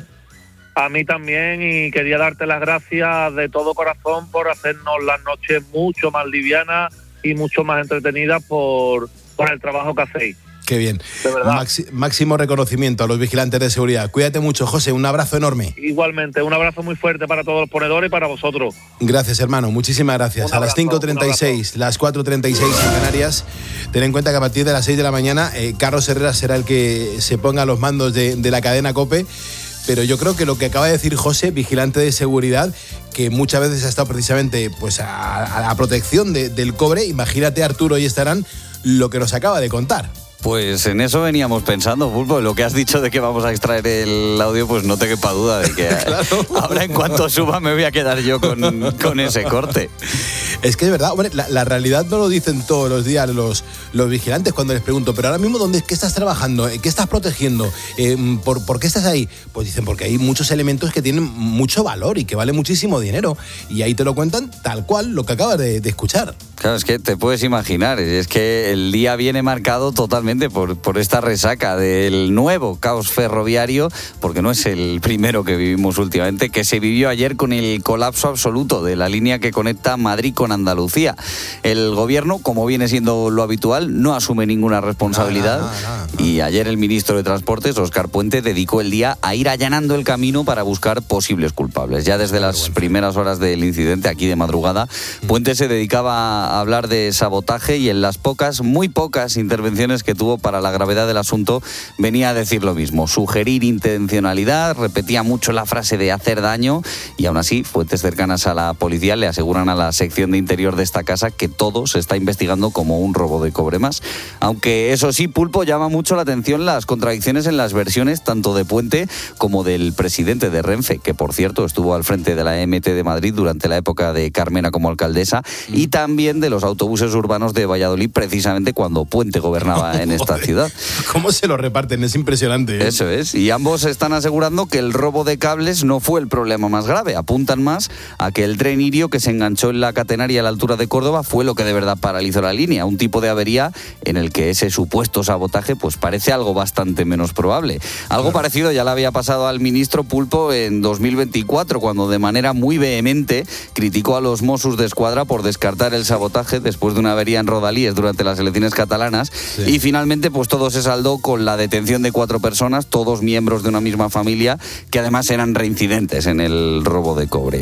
A mí también, y quería darte las gracias de todo corazón por hacernos las noches mucho más livianas y mucho más entretenidas por el trabajo que hacéis. Qué bien. De verdad. Máximo reconocimiento a los vigilantes de seguridad. Cuídate mucho, José. Un abrazo enorme. Igualmente, un abrazo muy fuerte para todos los ponedores y para vosotros. Gracias, hermano. Muchísimas gracias. A las 5:36, las 4:36 en Canarias. Ten en cuenta que a partir de las 6 de la mañana, Carlos Herrera será el que se ponga a los mandos de la cadena COPE. Pero yo creo que lo que acaba de decir José, vigilante de seguridad, que muchas veces ha estado precisamente pues a la protección del cobre, imagínate, Arturo y Estarán, lo que nos acaba de contar. Pues en eso veníamos pensando, Pulpo. Lo que has dicho de que vamos a extraer el audio, pues no te quepa duda de que claro. Ahora en cuanto suba me voy a quedar yo con ese corte. Es que es verdad, hombre, la realidad no lo dicen todos los días los vigilantes cuando les pregunto, pero ahora mismo, ¿qué estás trabajando? ¿Qué estás protegiendo? ¿Por qué estás ahí? Pues dicen, porque hay muchos elementos que tienen mucho valor y que valen muchísimo dinero. Y ahí te lo cuentan tal cual lo que acabas de escuchar. Claro, es que te puedes imaginar, es que el día viene marcado totalmente por esta resaca del nuevo caos ferroviario, porque no es el primero que vivimos últimamente, que se vivió ayer con el colapso absoluto de la línea que conecta Madrid con Andalucía. El gobierno, como viene siendo lo habitual, no asume ninguna responsabilidad y ayer el ministro de Transportes, Óscar Puente, dedicó el día a ir allanando el camino para buscar posibles culpables. Ya desde las primeras horas del incidente, aquí de madrugada, Puente se dedicaba a hablar de sabotaje y en las muy pocas intervenciones que tuvo para la gravedad del asunto, venía a decir lo mismo, sugerir intencionalidad, repetía mucho la frase de hacer daño y aún así fuentes cercanas a la policía le aseguran a la sección de interior de esta casa que todo se está investigando como un robo de cobre más. Aunque eso sí, Pulpo, llama mucho la atención las contradicciones en las versiones tanto de Puente como del presidente de Renfe, que por cierto estuvo al frente de la MT de Madrid durante la época de Carmena como alcaldesa, y también de los autobuses urbanos de Valladolid precisamente cuando Puente gobernaba en esta ciudad. ¿Cómo se lo reparten? Es impresionante, ¿eh? Eso es, y ambos están asegurando que el robo de cables no fue el problema más grave. Apuntan más a que el tren Irio que se enganchó en la catenaria a la altura de Córdoba fue lo que de verdad paralizó la línea, un tipo de avería en el que ese supuesto sabotaje pues parece algo bastante menos probable. Algo parecido ya le había pasado al ministro Pulpo en 2024, cuando de manera muy vehemente criticó a los Mossos de Escuadra por descartar el sabotaje después de una avería en Rodalíes durante las elecciones catalanas. Sí. Y finalmente pues todo se saldó con la detención de 4 personas, todos miembros de una misma familia, que además eran reincidentes en el robo de cobre.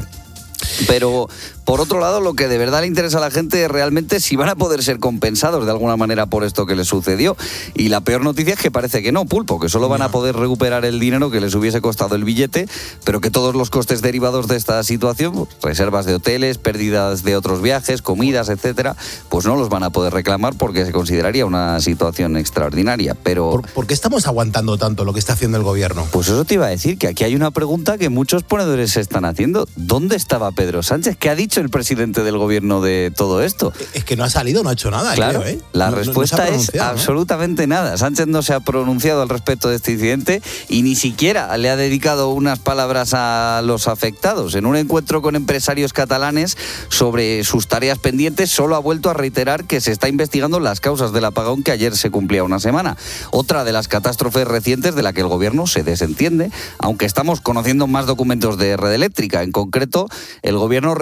Pero, por otro lado, lo que de verdad le interesa a la gente es realmente si van a poder ser compensados de alguna manera por esto que les sucedió. Y la peor noticia es que parece que no, Pulpo, que solo van a poder recuperar el dinero que les hubiese costado el billete, pero que todos los costes derivados de esta situación, reservas de hoteles, pérdidas de otros viajes, comidas, etcétera, pues no los van a poder reclamar porque se consideraría una situación extraordinaria. Pero ¿Por qué estamos aguantando tanto lo que está haciendo el gobierno? Pues eso te iba a decir, que aquí hay una pregunta que muchos ponedores se están haciendo. ¿Dónde estaba Pedro Sánchez? ¿Qué ha dicho el presidente del gobierno de todo esto? Es que no ha salido, no ha hecho nada. Claro, creo, ¿eh? La respuesta es absolutamente nada. Sánchez no se ha pronunciado al respecto de este incidente y ni siquiera le ha dedicado unas palabras a los afectados. En un encuentro con empresarios catalanes sobre sus tareas pendientes, solo ha vuelto a reiterar que se está investigando las causas del apagón que ayer se cumplía una semana. Otra de las catástrofes recientes de la que el gobierno se desentiende, aunque estamos conociendo más documentos de Red Eléctrica. En concreto, el gobierno recibió a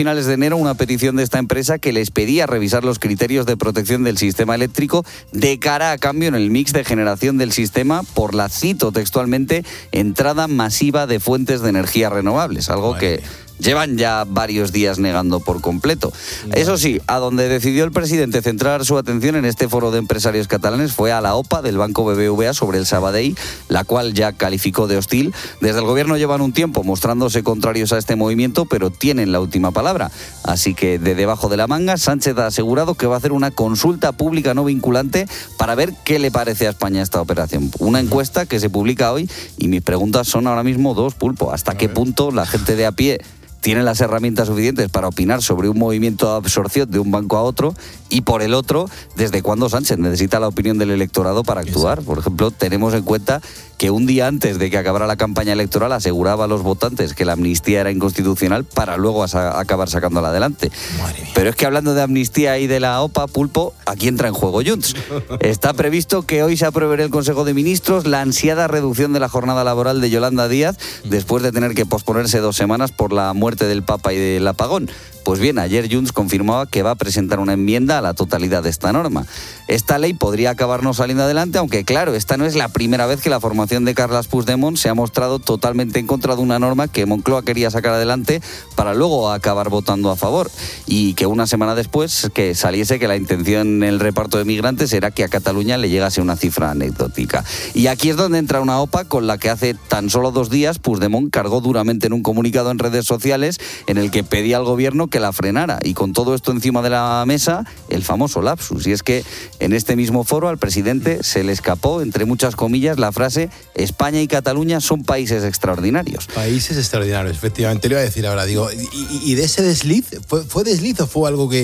finales de enero una petición de esta empresa que les pedía revisar los criterios de protección del sistema eléctrico de cara a cambio en el mix de generación del sistema por la, cito textualmente, entrada masiva de fuentes de energía renovables, algo que llevan ya varios días negando por completo. Eso sí, a donde decidió el presidente centrar su atención en este foro de empresarios catalanes fue a la OPA del Banco BBVA sobre el Sabadell, la cual ya calificó de hostil. Desde el gobierno llevan un tiempo mostrándose contrarios a este movimiento, pero tienen la última palabra. Así que de debajo de la manga, Sánchez ha asegurado que va a hacer una consulta pública no vinculante para ver qué le parece a España esta operación. Una encuesta que se publica hoy y mis preguntas son ahora mismo dos, Pulpo. ¿Hasta qué punto la gente de a pie tiene las herramientas suficientes para opinar sobre un movimiento de absorción de un banco a otro? Y por el otro, ¿desde cuándo Sánchez necesita la opinión del electorado para actuar? Por ejemplo, tenemos en cuenta que un día antes de que acabara la campaña electoral aseguraba a los votantes que la amnistía era inconstitucional para luego acabar sacándola adelante. Pero es que hablando de amnistía y de la OPA, Pulpo, aquí entra en juego Junts. Está previsto que hoy se apruebe en el Consejo de Ministros la ansiada reducción de la jornada laboral de Yolanda Díaz después de tener que posponerse 2 semanas por la muerte del Papa y del apagón. Pues bien, ayer Junts confirmaba que va a presentar una enmienda a la totalidad de esta norma. Esta ley podría acabar no saliendo adelante, aunque claro, esta no es la primera vez que la formación de Carles Puigdemont se ha mostrado totalmente en contra de una norma que Moncloa quería sacar adelante para luego acabar votando a favor. Y que una semana después que saliese que la intención en el reparto de migrantes era que a Cataluña le llegase una cifra anecdótica. Y aquí es donde entra una OPA con la que hace tan solo 2 días Puigdemont cargó duramente en un comunicado en redes sociales en el que pedía al gobierno que la frenara, y con todo esto encima de la mesa, el famoso lapsus. Y es que en este mismo foro al presidente se le escapó, entre muchas comillas, la frase: España y Cataluña son países extraordinarios. Países extraordinarios, efectivamente, le iba a decir ahora, digo, ¿y de ese desliz? ¿Fue desliz o fue algo que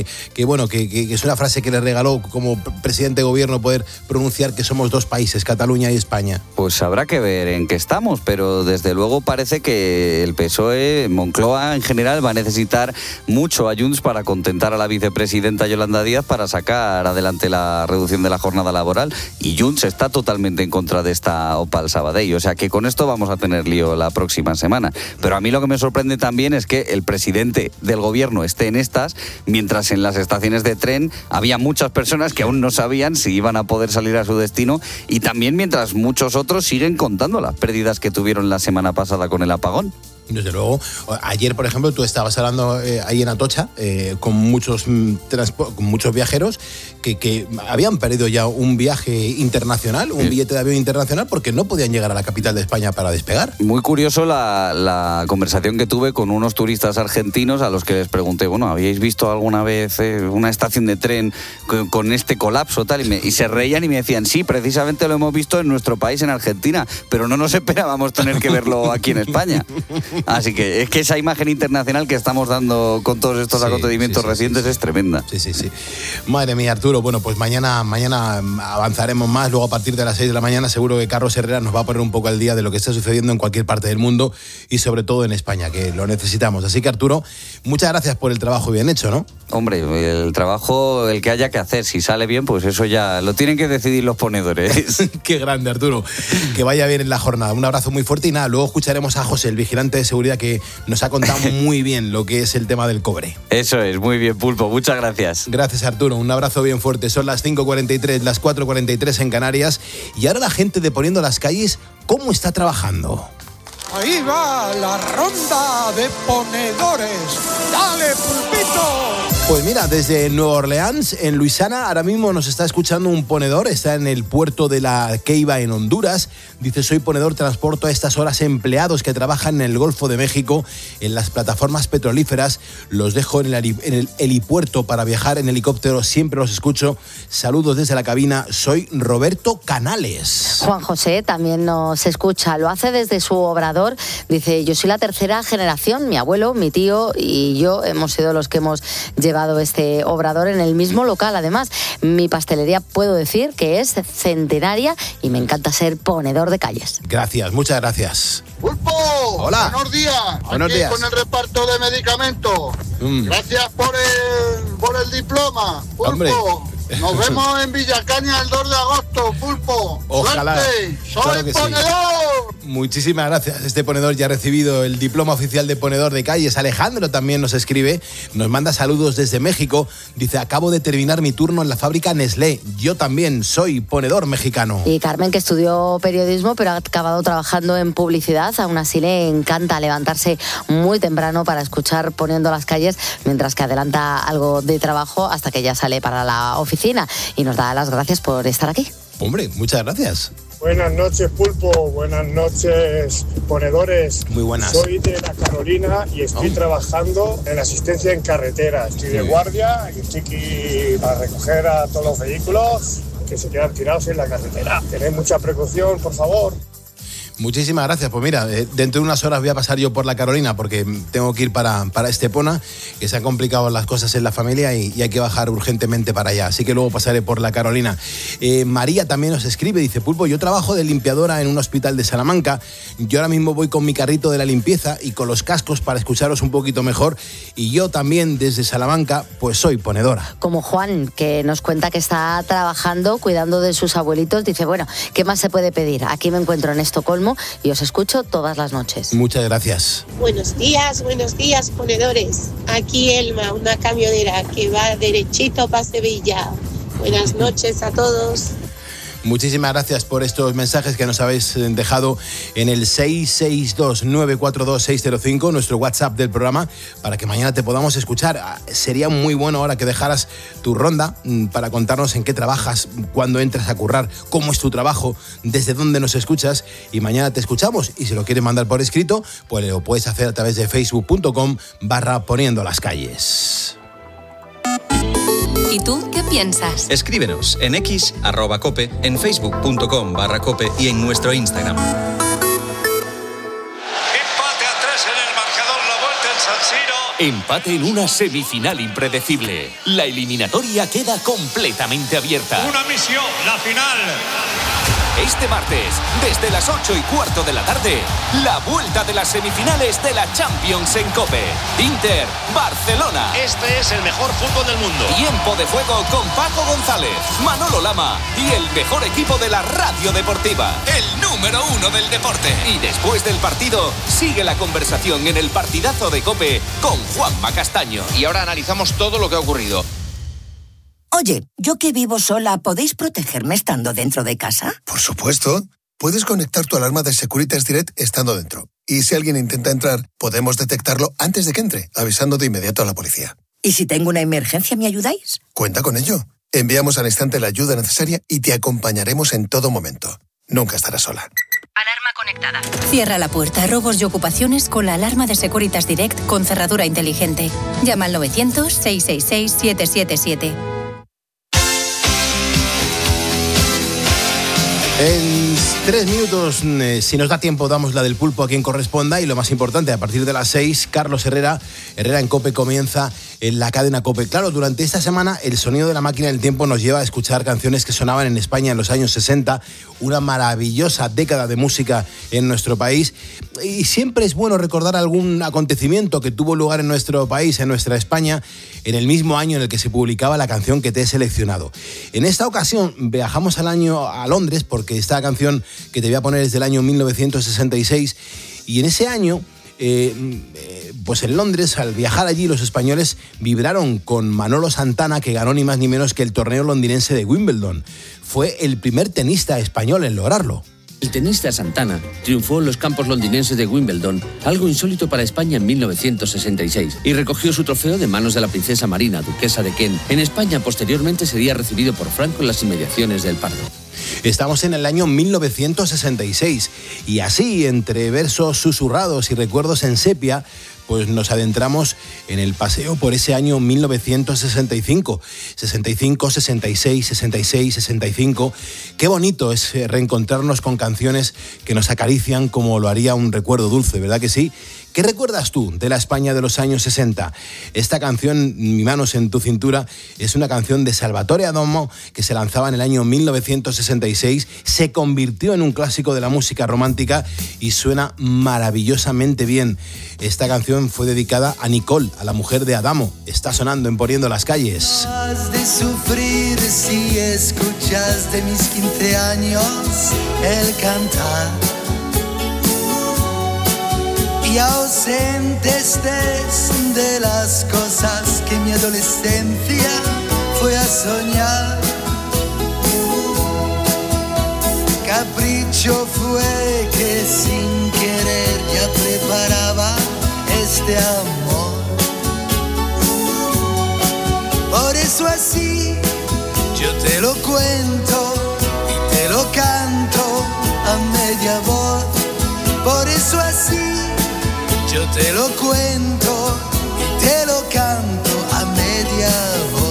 es una frase que le regaló como presidente de gobierno poder pronunciar que somos 2 países, Cataluña y España? Pues habrá que ver en qué estamos, pero desde luego parece que el PSOE, Moncloa en general, va a necesitar mucho a Junts para contentar a la vicepresidenta Yolanda Díaz para sacar adelante la reducción de la jornada laboral, y Junts está totalmente en contra de esta OPA al Sabadell, o sea que con esto vamos a tener lío la próxima semana. Pero a mí lo que me sorprende también es que el presidente del gobierno esté en estas, mientras en las estaciones de tren había muchas personas que aún no sabían si iban a poder salir a su destino, y también mientras muchos otros siguen contando las pérdidas que tuvieron la semana pasada con el apagón. Desde luego, ayer, por ejemplo, tú estabas hablando ahí en Atocha con muchos viajeros que habían perdido ya un viaje internacional, un billete de avión internacional, porque no podían llegar a la capital de España para despegar. Muy curioso la conversación que tuve con unos turistas argentinos a los que les pregunté, bueno, ¿habíais visto alguna vez una estación de tren con este colapso tal? Y se reían y me decían, sí, precisamente lo hemos visto en nuestro país, en Argentina, pero no nos esperábamos tener que verlo aquí en España. Así que es que esa imagen internacional que estamos dando con todos estos acontecimientos recientes es tremenda. Sí. Madre mía, Arturo. Bueno, pues mañana avanzaremos más. Luego a partir de las 6 de la mañana seguro que Carlos Herrera nos va a poner un poco al día de lo que está sucediendo en cualquier parte del mundo y sobre todo en España, que lo necesitamos. Así que, Arturo, muchas gracias por el trabajo bien hecho, ¿no? Hombre, el trabajo, el que haya que hacer, si sale bien, pues eso ya lo tienen que decidir los ponedores. Qué grande, Arturo. Que vaya bien en la jornada. Un abrazo muy fuerte y nada, luego escucharemos a José, el vigilante de seguridad, que nos ha contado muy bien lo que es el tema del cobre. Eso es, muy bien, Pulpo, muchas gracias. Gracias, Arturo, un abrazo bien fuerte. Son las 5:43, las 4:43 en Canarias, y ahora la gente de Poniendo las Calles, ¿cómo está trabajando? Ahí va la ronda de ponedores. ¡Dale, Pulpito! Pues mira, desde Nueva Orleans, en Luisiana, ahora mismo nos está escuchando un ponedor. Está en el puerto de La Ceiba, en Honduras. Dice, soy ponedor, transporto a estas horas empleados que trabajan en el Golfo de México, en las plataformas petrolíferas. Los dejo en el helipuerto para viajar en helicóptero. Siempre los escucho. Saludos desde la cabina. Soy Roberto Canales. Juan José también nos escucha. Lo hace desde su obrador. Dice, yo soy la 3ª generación. Mi abuelo, mi tío y yo hemos sido los que hemos llevado este obrador en el mismo local. Además, mi pastelería puedo decir que es centenaria y me encanta ser ponedor de calles. Gracias, muchas gracias. ¡Pulpo! Hola. Buenos días. Buenos días. Con el reparto de medicamentos. Gracias por el diploma. Pulpo. Hombre, Nos vemos en Villacaña el 2 de agosto, Pulpo. Ojalá. ¡Suerte! ¡Soy Claro que sí. ponedor! Muchísimas gracias. Este ponedor ya ha recibido el diploma oficial de ponedor de calles. Alejandro también nos escribe, nos manda saludos desde México. Dice, acabo de terminar mi turno en la fábrica Nestlé. Yo también soy ponedor mexicano. Y Carmen, que estudió periodismo, pero ha acabado trabajando en publicidad. Aún así le encanta levantarse muy temprano para escuchar Poniendo las calles, mientras que adelanta algo de trabajo hasta que ya sale para la oficina. Y nos da las gracias por estar aquí. Hombre, muchas gracias. Buenas noches, Pulpo. Buenas noches, ponedores. Muy buenas. Soy de La Carolina y estoy trabajando en asistencia en carretera. Estoy de guardia y estoy aquí para recoger a todos los vehículos que se quedan tirados en la carretera. Tened mucha precaución, por favor. Muchísimas gracias. Pues mira, dentro de unas horas voy a pasar yo por La Carolina porque tengo que ir para Estepona, que se han complicado las cosas en la familia y hay que bajar urgentemente para allá. Así que luego pasaré por La Carolina. María también nos escribe, dice, Pulpo, yo trabajo de limpiadora en un hospital de Salamanca. Yo ahora mismo voy con mi carrito de la limpieza y con los cascos para escucharos un poquito mejor. Y yo también desde Salamanca, pues soy ponedora. Como Juan, que nos cuenta que está trabajando, cuidando de sus abuelitos. Dice, bueno, ¿qué más se puede pedir? Aquí me encuentro en Estocolmo y os escucho todas las noches. Muchas gracias. Buenos días, ponedores. Aquí Elma, una camionera que va derechito para Sevilla. Buenas noches a todos. Muchísimas gracias por estos mensajes que nos habéis dejado en el 662-942-605, nuestro WhatsApp del programa, para que mañana te podamos escuchar. Sería muy bueno ahora que dejaras tu ronda para contarnos en qué trabajas, cuándo entras a currar, cómo es tu trabajo, desde dónde nos escuchas, y mañana te escuchamos. Y si lo quieres mandar por escrito, pues lo puedes hacer a través de facebook.com/poniendo las calles. ¿Y tú qué piensas? Escríbenos en X, @cope, en facebook.com/cope y en nuestro Instagram. Empate a 3 en el marcador, la vuelta en San Siro. Empate en una semifinal impredecible. La eliminatoria queda completamente abierta. Una misión, la final. Este martes, desde las 8:15 de la tarde, la vuelta de las semifinales de la Champions en COPE. Inter, Barcelona. Este es el mejor fútbol del mundo. Tiempo de juego con Paco González, Manolo Lama y el mejor equipo de la radio deportiva. El número 1 del deporte. Y después del partido, sigue la conversación en el partidazo de COPE con Juanma Castaño. Y ahora analizamos todo lo que ha ocurrido. Oye, yo que vivo sola, ¿podéis protegerme estando dentro de casa? Por supuesto. Puedes conectar tu alarma de Securitas Direct estando dentro. Y si alguien intenta entrar, podemos detectarlo antes de que entre, avisando de inmediato a la policía. ¿Y si tengo una emergencia, me ayudáis? Cuenta con ello. Enviamos al instante la ayuda necesaria y te acompañaremos en todo momento. Nunca estarás sola. Alarma conectada. Cierra la puerta a robos y ocupaciones con la alarma de Securitas Direct con cerradura inteligente. Llama al 900-666-777. En 3 minutos, si nos da tiempo, damos la del pulpo a quien corresponda. Y lo más importante, a partir de las 6, Carlos Herrera en COPE comienza en la cadena COPE. Claro, durante esta semana el sonido de la máquina del tiempo nos lleva a escuchar canciones que sonaban en España en los años 60, una maravillosa década de música en nuestro país. Y siempre es bueno recordar algún acontecimiento que tuvo lugar en nuestro país, en nuestra España, en el mismo año en el que se publicaba la canción que te he seleccionado. En esta ocasión viajamos a Londres, porque esta canción que te voy a poner es del año 1966, y en ese año, pues en Londres, al viajar allí, los españoles vibraron con Manolo Santana, que ganó ni más ni menos que el torneo londinense de Wimbledon. Fue el primer tenista español en lograrlo. El tenista Santana triunfó en los campos londinenses de Wimbledon, algo insólito para España en 1966, y recogió su trofeo de manos de la princesa Marina, duquesa de Kent. En España, posteriormente, sería recibido por Franco en las inmediaciones del Pardo. Estamos en el año 1966 y así, entre versos susurrados y recuerdos en sepia, pues nos adentramos en el paseo por ese año 1965. 65, 66, 66, 65. Qué bonito es reencontrarnos con canciones que nos acarician como lo haría un recuerdo dulce, ¿verdad que sí? ¿Qué recuerdas tú de la España de los años 60? Esta canción, Mi manos en tu cintura, es una canción de Salvatore Adamo que se lanzaba en el año 1966, se convirtió en un clásico de la música romántica y suena maravillosamente bien. Esta canción fue dedicada a Nicole, a la mujer de Adamo. Está sonando en Poniendo las Calles. Has de sufrir si escuchas de mis 15 años el cantar. Y ausente estés de las cosas que mi adolescencia fue a soñar. Capricho fue que sin querer ya preparaba este amor. Por eso así yo te lo cuento y te lo canto a media voz. Por eso así yo te lo cuento y te lo canto a media voz.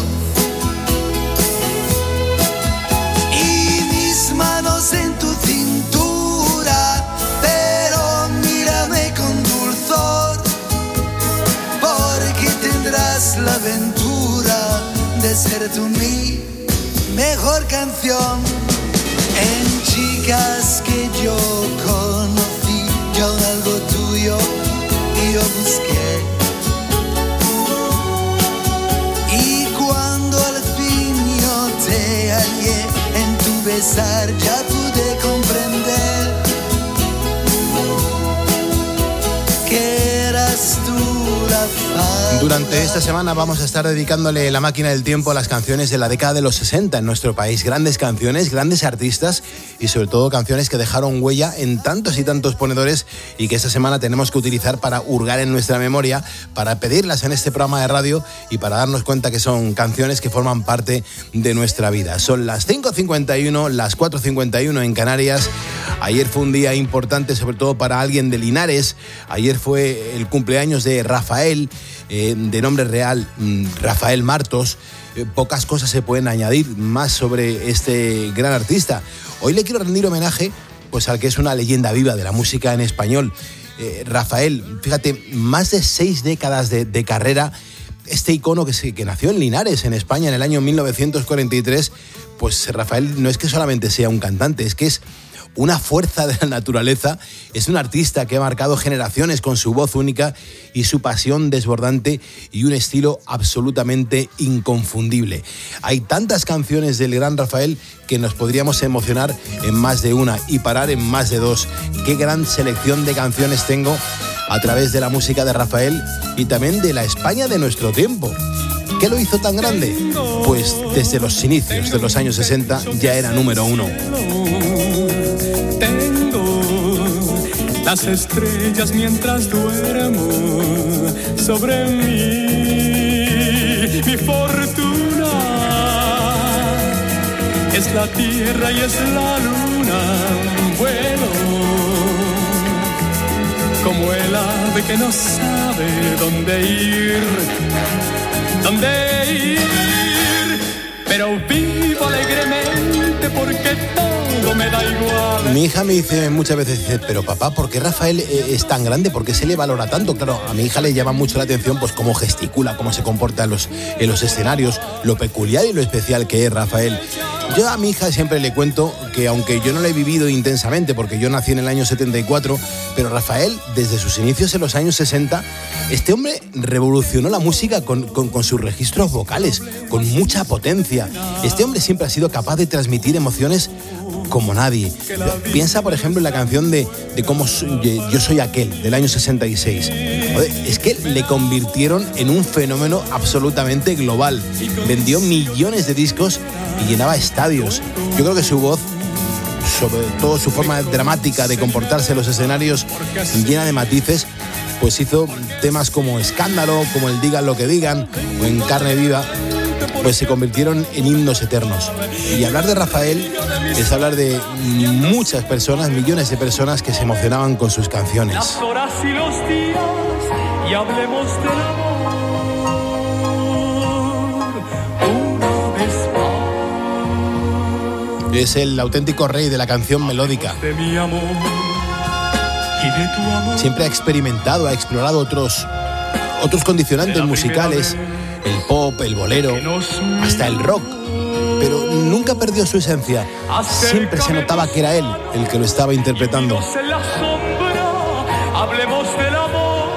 Y mis manos en tu cintura, pero mírame con dulzor, porque tendrás la aventura de ser tú mi mejor canción. En chicas que yo conocí, yo algo tuyo y yo busqué. Y cuando al fin yo te hallé, en tu besar ya pude comprender que eras tú la faz. Durante esta semana vamos a estar dedicándole la máquina del tiempo a las canciones de la década de los 60 en nuestro país. Grandes canciones, grandes artistas y sobre todo canciones que dejaron huella en tantos y tantos ponedores y que esta semana tenemos que utilizar para hurgar en nuestra memoria, para pedirlas en este programa de radio y para darnos cuenta que son canciones que forman parte de nuestra vida. Son las 5:51, las 4:51 en Canarias. Ayer fue un día importante, sobre todo para alguien de Linares. Ayer fue el cumpleaños de Rafael, de nombre real Rafael Martos. Pocas cosas se pueden añadir más sobre este gran artista. Hoy le quiero rendir homenaje pues al que es una leyenda viva de la música en español. Rafael, fíjate, más de 6 décadas de carrera. Este icono que nació en Linares, en España, en el año 1943, pues Rafael no es que solamente sea un cantante, es que es una fuerza de la naturaleza, es un artista que ha marcado generaciones con su voz única y su pasión desbordante y un estilo absolutamente inconfundible. Hay tantas canciones del gran Rafael que nos podríamos emocionar en más de una y parar en más de dos. Qué gran selección de canciones tengo a través de la música de Rafael y también de la España de nuestro tiempo. ¿Qué lo hizo tan grande? Pues desde los inicios de los años 60 ya era número 1. Las estrellas mientras duermo sobre mí, mi fortuna es la tierra y es la luna, vuelo como el ave que no sabe dónde ir, pero vivo alegremente porque todo me da igual. Mi hija me dice muchas veces, pero papá, ¿por qué Rafael es tan grande? ¿Por qué se le valora tanto? Claro, a mi hija le llama mucho la atención pues cómo gesticula, cómo se comporta en los escenarios, lo peculiar y lo especial que es Rafael. Yo a mi hija siempre le cuento que aunque yo no lo he vivido intensamente porque yo nací en el año 74, pero Rafael desde sus inicios en los años 60, este hombre revolucionó la música con sus registros vocales, con mucha potencia. Este hombre siempre ha sido capaz de transmitir emociones como nadie. Piensa, por ejemplo, en la canción de cómo Yo soy aquel, del año 66. Joder, es que le convirtieron en un fenómeno absolutamente global. Vendió millones de discos y llenaba estadios. Yo creo que su voz, sobre todo su forma dramática de comportarse en los escenarios, llena de matices, pues hizo temas como Escándalo, como el Digan lo que digan, o En carne viva, pues se convirtieron en himnos eternos. Y hablar de Rafael es hablar de muchas personas, millones de personas que se emocionaban con sus canciones. Las horas y los días, y hablemos del amor una vez más. Es el auténtico rey de la canción melódica. De mi amor, Siempre ha experimentado, ha explorado otros condicionantes musicales, el pop, el bolero, hasta el rock, pero nunca perdió su esencia. Siempre se notaba que era él el que lo estaba interpretando. Hablemos del amor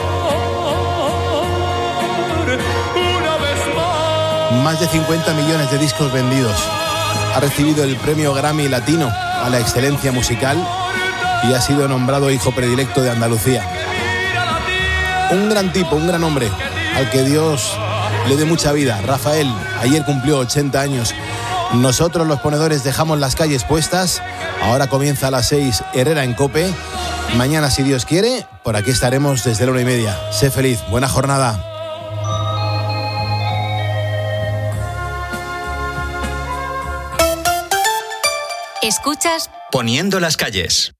una vez más. Más de 50 millones de discos vendidos. Ha recibido el premio Grammy Latino a la excelencia musical y ha sido nombrado hijo predilecto de Andalucía. Un gran tipo, un gran hombre, al que Dios le dé mucha vida. Rafael, ayer cumplió 80 años. Nosotros los ponedores dejamos las calles puestas. Ahora comienza a las 6 Herrera en COPE. Mañana, si Dios quiere, por aquí estaremos desde la 1:30. Sé feliz, buena jornada. Escuchas Poniendo las calles.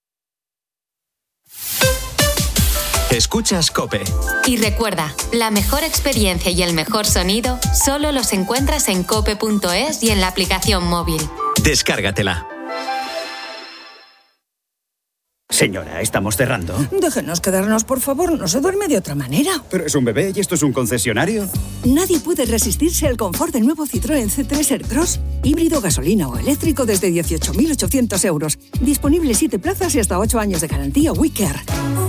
Escuchas COPE. y recuerda, la mejor experiencia y el mejor sonido solo los encuentras en cope.es y en la aplicación móvil. Descárgatela. Señora, estamos cerrando. Déjenos quedarnos, por favor. No se duerme de otra manera. Pero es un bebé y esto es un concesionario. Nadie puede resistirse al confort del nuevo Citroën C3 Aircross. Híbrido, gasolina o eléctrico desde 18.800 euros. Disponible 7 plazas y hasta 8 años de garantía WeCare.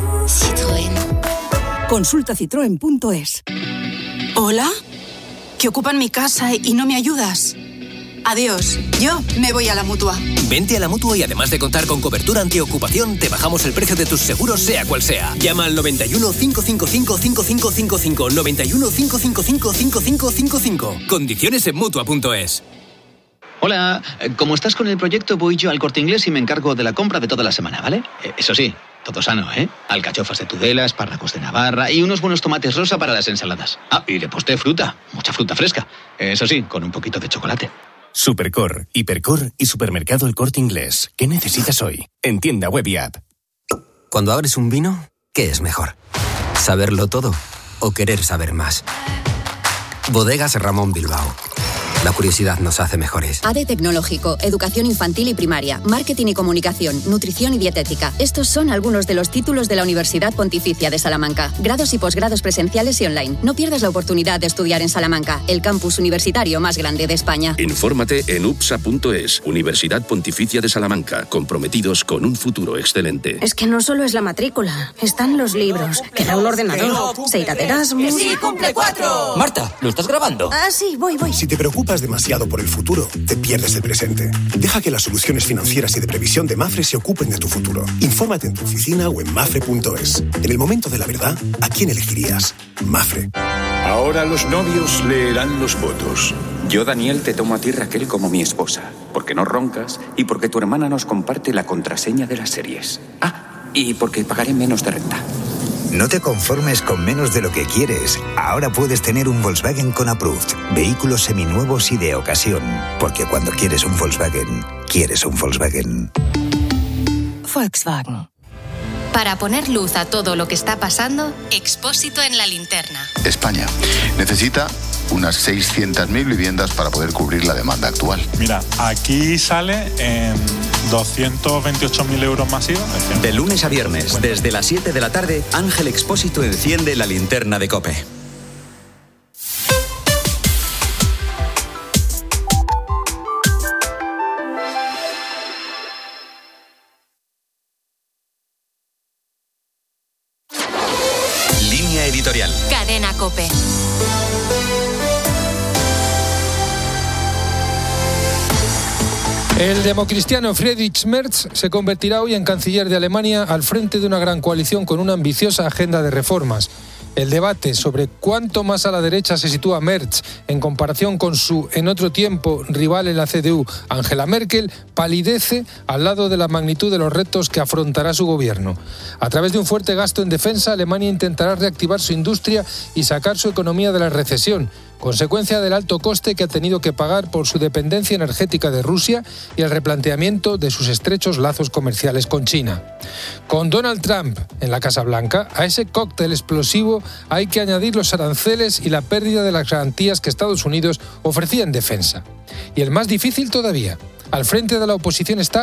Citroën. Consulta citroen.es. ¿Hola? Que ocupan mi casa y no me ayudas. Adiós. Yo me voy a la Mutua. Vente a la Mutua y además de contar con cobertura antiocupación, te bajamos el precio de tus seguros sea cual sea. Llama al 91 555 5555. 91 555 5555. Condiciones en Mutua.es. Hola, como estás con el proyecto, voy yo al Corte Inglés y me encargo de la compra de toda la semana, ¿vale? Eso sí, todo sano, ¿eh? Alcachofas de Tudela, espárragos de Navarra y unos buenos tomates rosa para las ensaladas. Ah, y de postre fruta, mucha fruta fresca. Eso sí, con un poquito de chocolate. Supercor, Hipercor y Supermercado El Corte Inglés. ¿Qué necesitas hoy? En tienda web y app. Cuando abres un vino, ¿qué es mejor? ¿Saberlo todo o querer saber más? Bodegas Ramón Bilbao. La curiosidad nos hace mejores. ADE Tecnológico, Educación Infantil y Primaria, Marketing y Comunicación, Nutrición y Dietética. Estos son algunos de los títulos de la Universidad Pontificia de Salamanca. Grados y posgrados presenciales y online. No pierdas la oportunidad de estudiar en Salamanca, el campus universitario más grande de España. Infórmate en upsa.es, Universidad Pontificia de Salamanca, comprometidos con un futuro excelente. Es que no solo es la matrícula, están los libros, queda un ordenador, se irá de Erasmus... ¡Sí, cumple 4! Marta, ¿lo estás grabando? Ah, sí, voy. Si te preocupas demasiado por el futuro, te pierdes el presente. Deja que las soluciones financieras y de previsión de Mafre se ocupen de tu futuro. Infórmate en tu oficina o en mafre.es. En el momento de la verdad, ¿a quién elegirías? Mafre. Ahora los novios leerán los votos. Yo, Daniel, te tomo a ti, Raquel, como mi esposa, porque no roncas y porque tu hermana nos comparte la contraseña de las series. Ah, y porque pagaré menos de renta. No te conformes con menos de lo que quieres. Ahora puedes tener un Volkswagen con Approved. Vehículos seminuevos y de ocasión. Porque cuando quieres un Volkswagen, quieres un Volkswagen. Volkswagen. Para poner luz a todo lo que está pasando, Expósito en la linterna. España necesita unas 600.000 viviendas para poder cubrir la demanda actual. Mira, aquí sale en 228.000 euros masivos. De lunes a viernes, desde las 7 de la tarde, Ángel Expósito enciende la linterna de COPE. Línea editorial. Cadena COPE. El democristiano Friedrich Merz se convertirá hoy en canciller de Alemania al frente de una gran coalición con una ambiciosa agenda de reformas. El debate sobre cuánto más a la derecha se sitúa Merz en comparación con su, en otro tiempo, rival en la CDU, Angela Merkel, palidece al lado de la magnitud de los retos que afrontará su gobierno. A través de un fuerte gasto en defensa, Alemania intentará reactivar su industria y sacar su economía de la recesión, consecuencia del alto coste que ha tenido que pagar por su dependencia energética de Rusia y el replanteamiento de sus estrechos lazos comerciales con China. Con Donald Trump en la Casa Blanca, a ese cóctel explosivo hay que añadir los aranceles y la pérdida de las garantías que Estados Unidos ofrecía en defensa. Y el más difícil todavía, al frente de la oposición está